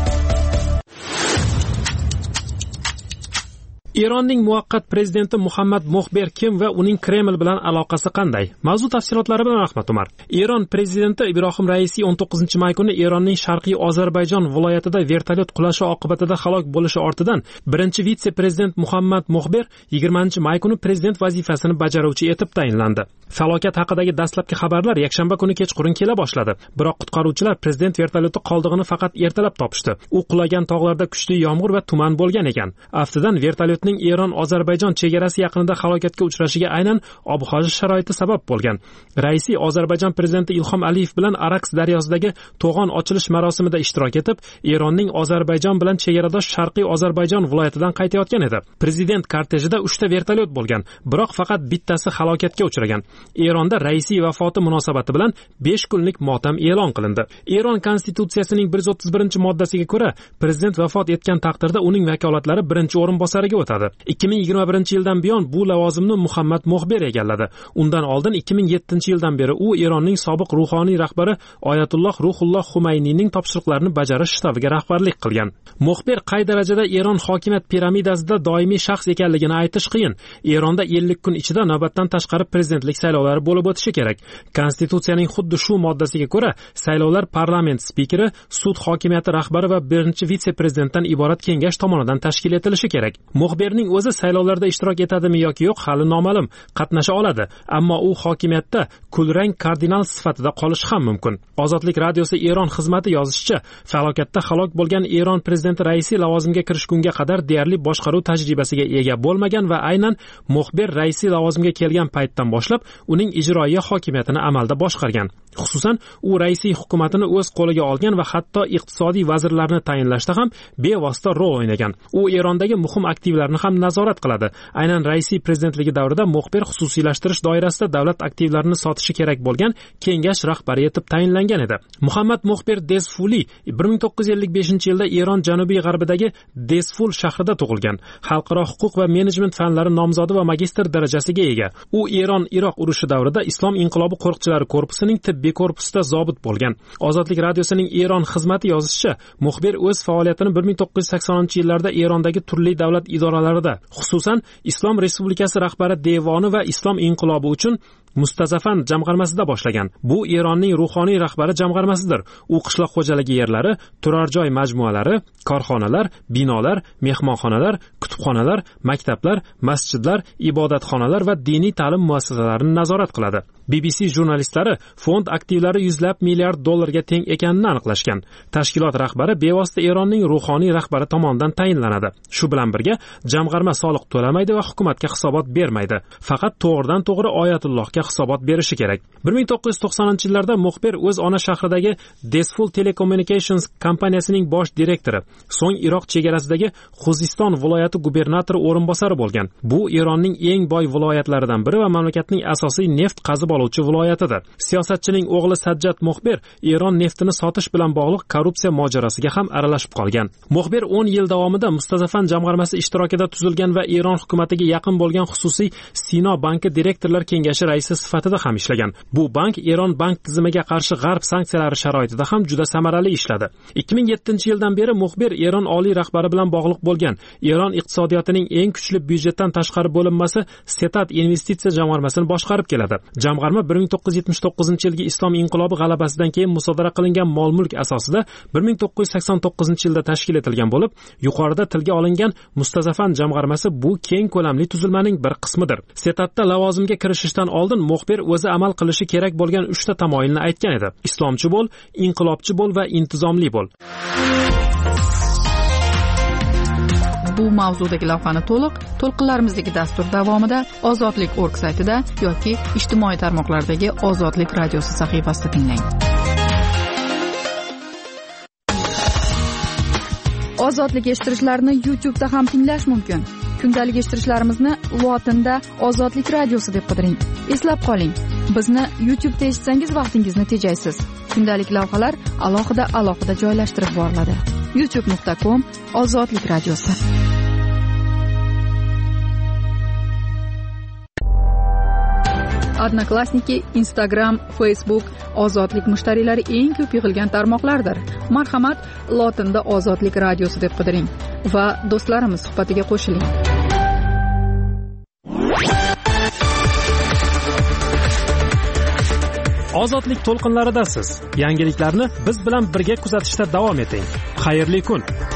Eronning muvaqqat prezidenti Muhammad Muxber kim va uning Kreml bilan aloqasi qanday? Mavzu tafsilotlari bilan Ahmad Umar. Eron prezidenti Ibrohim Raisi o'n to'qqizinchi may kuni Eronning Sharqiy Ozarbayjon viloyatida vertolyot qulashi oqibatida halok bo'lishi ortidan birinchi vitse-prezident Muhammad Muxber yigirmanchi may kuni prezident vazifasini bajaruvchi etib tayinlandi. Falokat haqidagi dastlabki xabarlar yakshanba kuni kechqurun kela boshladi. Biroq qutqaruvchilar prezident vertolyoti qoldig'ini faqat ertalab topishdi. U qulagan tog'larda kuchli yomg'ir va tuman bo'lgan ekan. Aftidan vertolyotning Eron-Ozarbayjon chegarasi yaqinida halokatga uchrashiga aynan ob-havo sharoiti sabab bo'lgan. Raisi Ozarbayjon prezidenti Ilhom Aliyev bilan Araks daryosidagi to'g'on ochilish marosimida ishtirok etib, Eronning Ozarbayjon bilan chegaradosh Sharqiy Ozarbayjon viloyatidan qaytayotgan edi. Prezident kortejida uchta vertolyot bo'lgan, biroq faqat bittasi halokatga uchragan. Eronda Raisi vafoti munosabati bilan besh kunlik motam e'lon qilindi. Eron konstitutsiyasining bir yuz o'ttiz birinchi moddasiga ko'ra, prezident vafot etgan taqdirda uning vakolatlari birinchi o'rinbosariga o'tadi. ikki ming yigirma birinchi yildan buyon bu lavozimni Muhammad Muxber egalladi. Undan oldin ikki ming yettinchi yildan beri u Eronning sobiq ruhoniy rahbari Oyatulloh Ruhulloh Xumayniyning topshiriqlarini bajarish shtabiga rahbarlik qilgan. Muxber qay darajada Eron hokimiyat piramidasida doimiy shaxs ekanligini aytish qiyin. Eronda ellik kun ichida navbatdan tashqari prezidentlik saylovlari bo'lib o'tishi kerak. Konstitutsiyaning xuddi shu moddasiga ko'ra, saylovlar parlament spikeri, sud hokimiyati rahbari va birinchi vitse-prezidentdan iborat kengash tomonidan tashkil etilishi kerak. Muxberning o'zi saylovlarda ishtirok etadimi yoki yo'q hali noma'lum. Qatnasha oladi, ammo u hokimiyatda kulrang kardinal sifatida qolishi ham mumkin. Ozodlik radiosi Eron xizmati yozishicha, falokatda halok bo'lgan Eron prezidenti Raisi lavozimga kirishgunga qadar deyarli boshqaruv tajribasiga ega bo'lmagan va aynan Muxber Raisi lavozimga kelgan paytdan boshlab uning ijroiya hokimiyatini amalda boshqargan. Xususan, u Raisi hukumatini o'z qo'liga olgan va hatto iqtisodiy vazirlarni tayinlashda ham bevosita rol o'ynagan. U Erondagi muhim aktivlarni ham nazorat qiladi. Aynan Raisi prezidentligi davrida Muxber xususiylashtirish doirasida davlat aktivlarini sotishi kerak bo'lgan kengash rahbari etib tayinlangan edi. Muhammad Muxber Desfuli bir ming to'qqiz yuz ellik beshinchi yilda Eron janubiy g'arbidagi Desful shahrida tug'ilgan. Xalqaro huquq va menejment fanlari nomzodi va magistr darajasiga ega. U Eron-Iroq urushi davrida Islom inqilobi qo'riqchilari korpusining tibbiy korpusida zobit bo'lgan. Ozodlik radiosining Eron xizmati yozishicha, Muxber o'z faoliyatini bir ming to'qqiz yuz saksoninchi yillarda Erondagi turli davlat idoralarida, xususan Islom Respublikasi rahbari devoni va Islom inqilobi uchun Mustazafan jamg'armasida boshlagan. Bu Eronning ruhoniy rahbari jamg'armasidir. U qishloq xo'jaligi yerlari, turar joy majmualari, korxonalar, binolar, mehmonxonalar, kutubxonalar, maktablar, masjidlar, ibodatxonalar va diniy ta'lim muassasalarini nazorat qiladi. B B C jurnalistlari fond aktivlari yuzlab milliard dollarga teng ekanini aniqlashgan. Tashkilot rahbari bevosita Eronning ruhoniy rahbari tomonidan tayinlanadi. Shu bilan birga, jamg'arma soliq to'lamaydi va hukumatga hisobot bermaydi. Faqat to'g'ridan to'g'ri Oyatullohga hisobot berishi kerak. bir ming to'qqiz yuz to'qsoninchi yillarda Muxber o'z ona shahridagi Desful Telecommunications kompaniyasining bosh direktori, so'ng Iroq chegarasidagi Xuziston viloyati gubernatori o'rinbosari bo'lgan. Bu Eronning eng boy viloyatlaridan biri va mamlakatning asosiy neft qazib oluvchi viloyatidir. Siyosatchining o'g'li Sajjad Muxber Eron neftini sotish bilan bog'liq korrupsiya mojarosiga ham aralashib qolgan. Muxber o'n yil davomida Mustazafan jamg'armasi ishtirokida tuzilgan va Eron hukumatiga yaqin bo'lgan xususiy Sino banki direktorlar kengashi raisi sifatida ham ishlagan. Bu bank Eron bank tizimiga qarshi g'arb sanksiyalari sharoitida ham juda samarali ishladi. ikki ming yettinchi yildan beri Muxber Eron oliy rahbari bilan bog'liq bo'lgan. Eron iqtisodiyotining eng kuchli byudjetdan tashqari bo'linmasi Setat investitsiya jamg'armasini boshqarib keladi. Jamg'arma jamg'arma bir ming to'qqiz yuz yetmish to'qqizinchi yilgi islom inqilobi g'alabasidan keyin musodara qilingan mol-mulk asosida bir ming to'qqiz yuz sakson to'qqizinchi yilda tashkil etilgan bo'lib, yuqorida tilga olingan Mustazafan jamg'armasi bu keng ko'lamli tuzilmaning bir qismidir. Setatda lavozimga kirishishdan oldin muxbir o'zi amal qilishi kerak bo'lgan uchta tamoyilni aytgan edi: islomchi bo'l, inqilobchi bo'l va intizomli bo'l. Bu mavzudagi lavhani to'liq to'lqinlarimizdagi dastur davomida ozodlik org saytida yoki ijtimoiy tarmoqlardagi Ozodlik radiosi sahifasida tinglang. Ozodlik eshittirishlarni YouTube'da ham tinglash mumkin. Kundalik eshittirishlarimizni lotinda Ozodlik radiosi deb qidiring. Eslab qoling, bizni YouTube'da eshitsangiz vaqtingizni tejaysiz. Kundalik lavhalar alohida alohida joylashtirib boriladi. youtube nuqta com Ozodlik radiosi. Odnoklassniki, Instagram, Facebook Ozodlik mushtariylari eng ko'p yig'ilgan tarmoqlardir. Marhamat, lotinda Ozodlik radiosi deb qidiring va do'stlarimiz suhbatiga qo'shiling. Ozodlik to'lqinlaridasiz. Yangiliklarni biz bilan birga kuzatishda davom eting. Xayrli kun.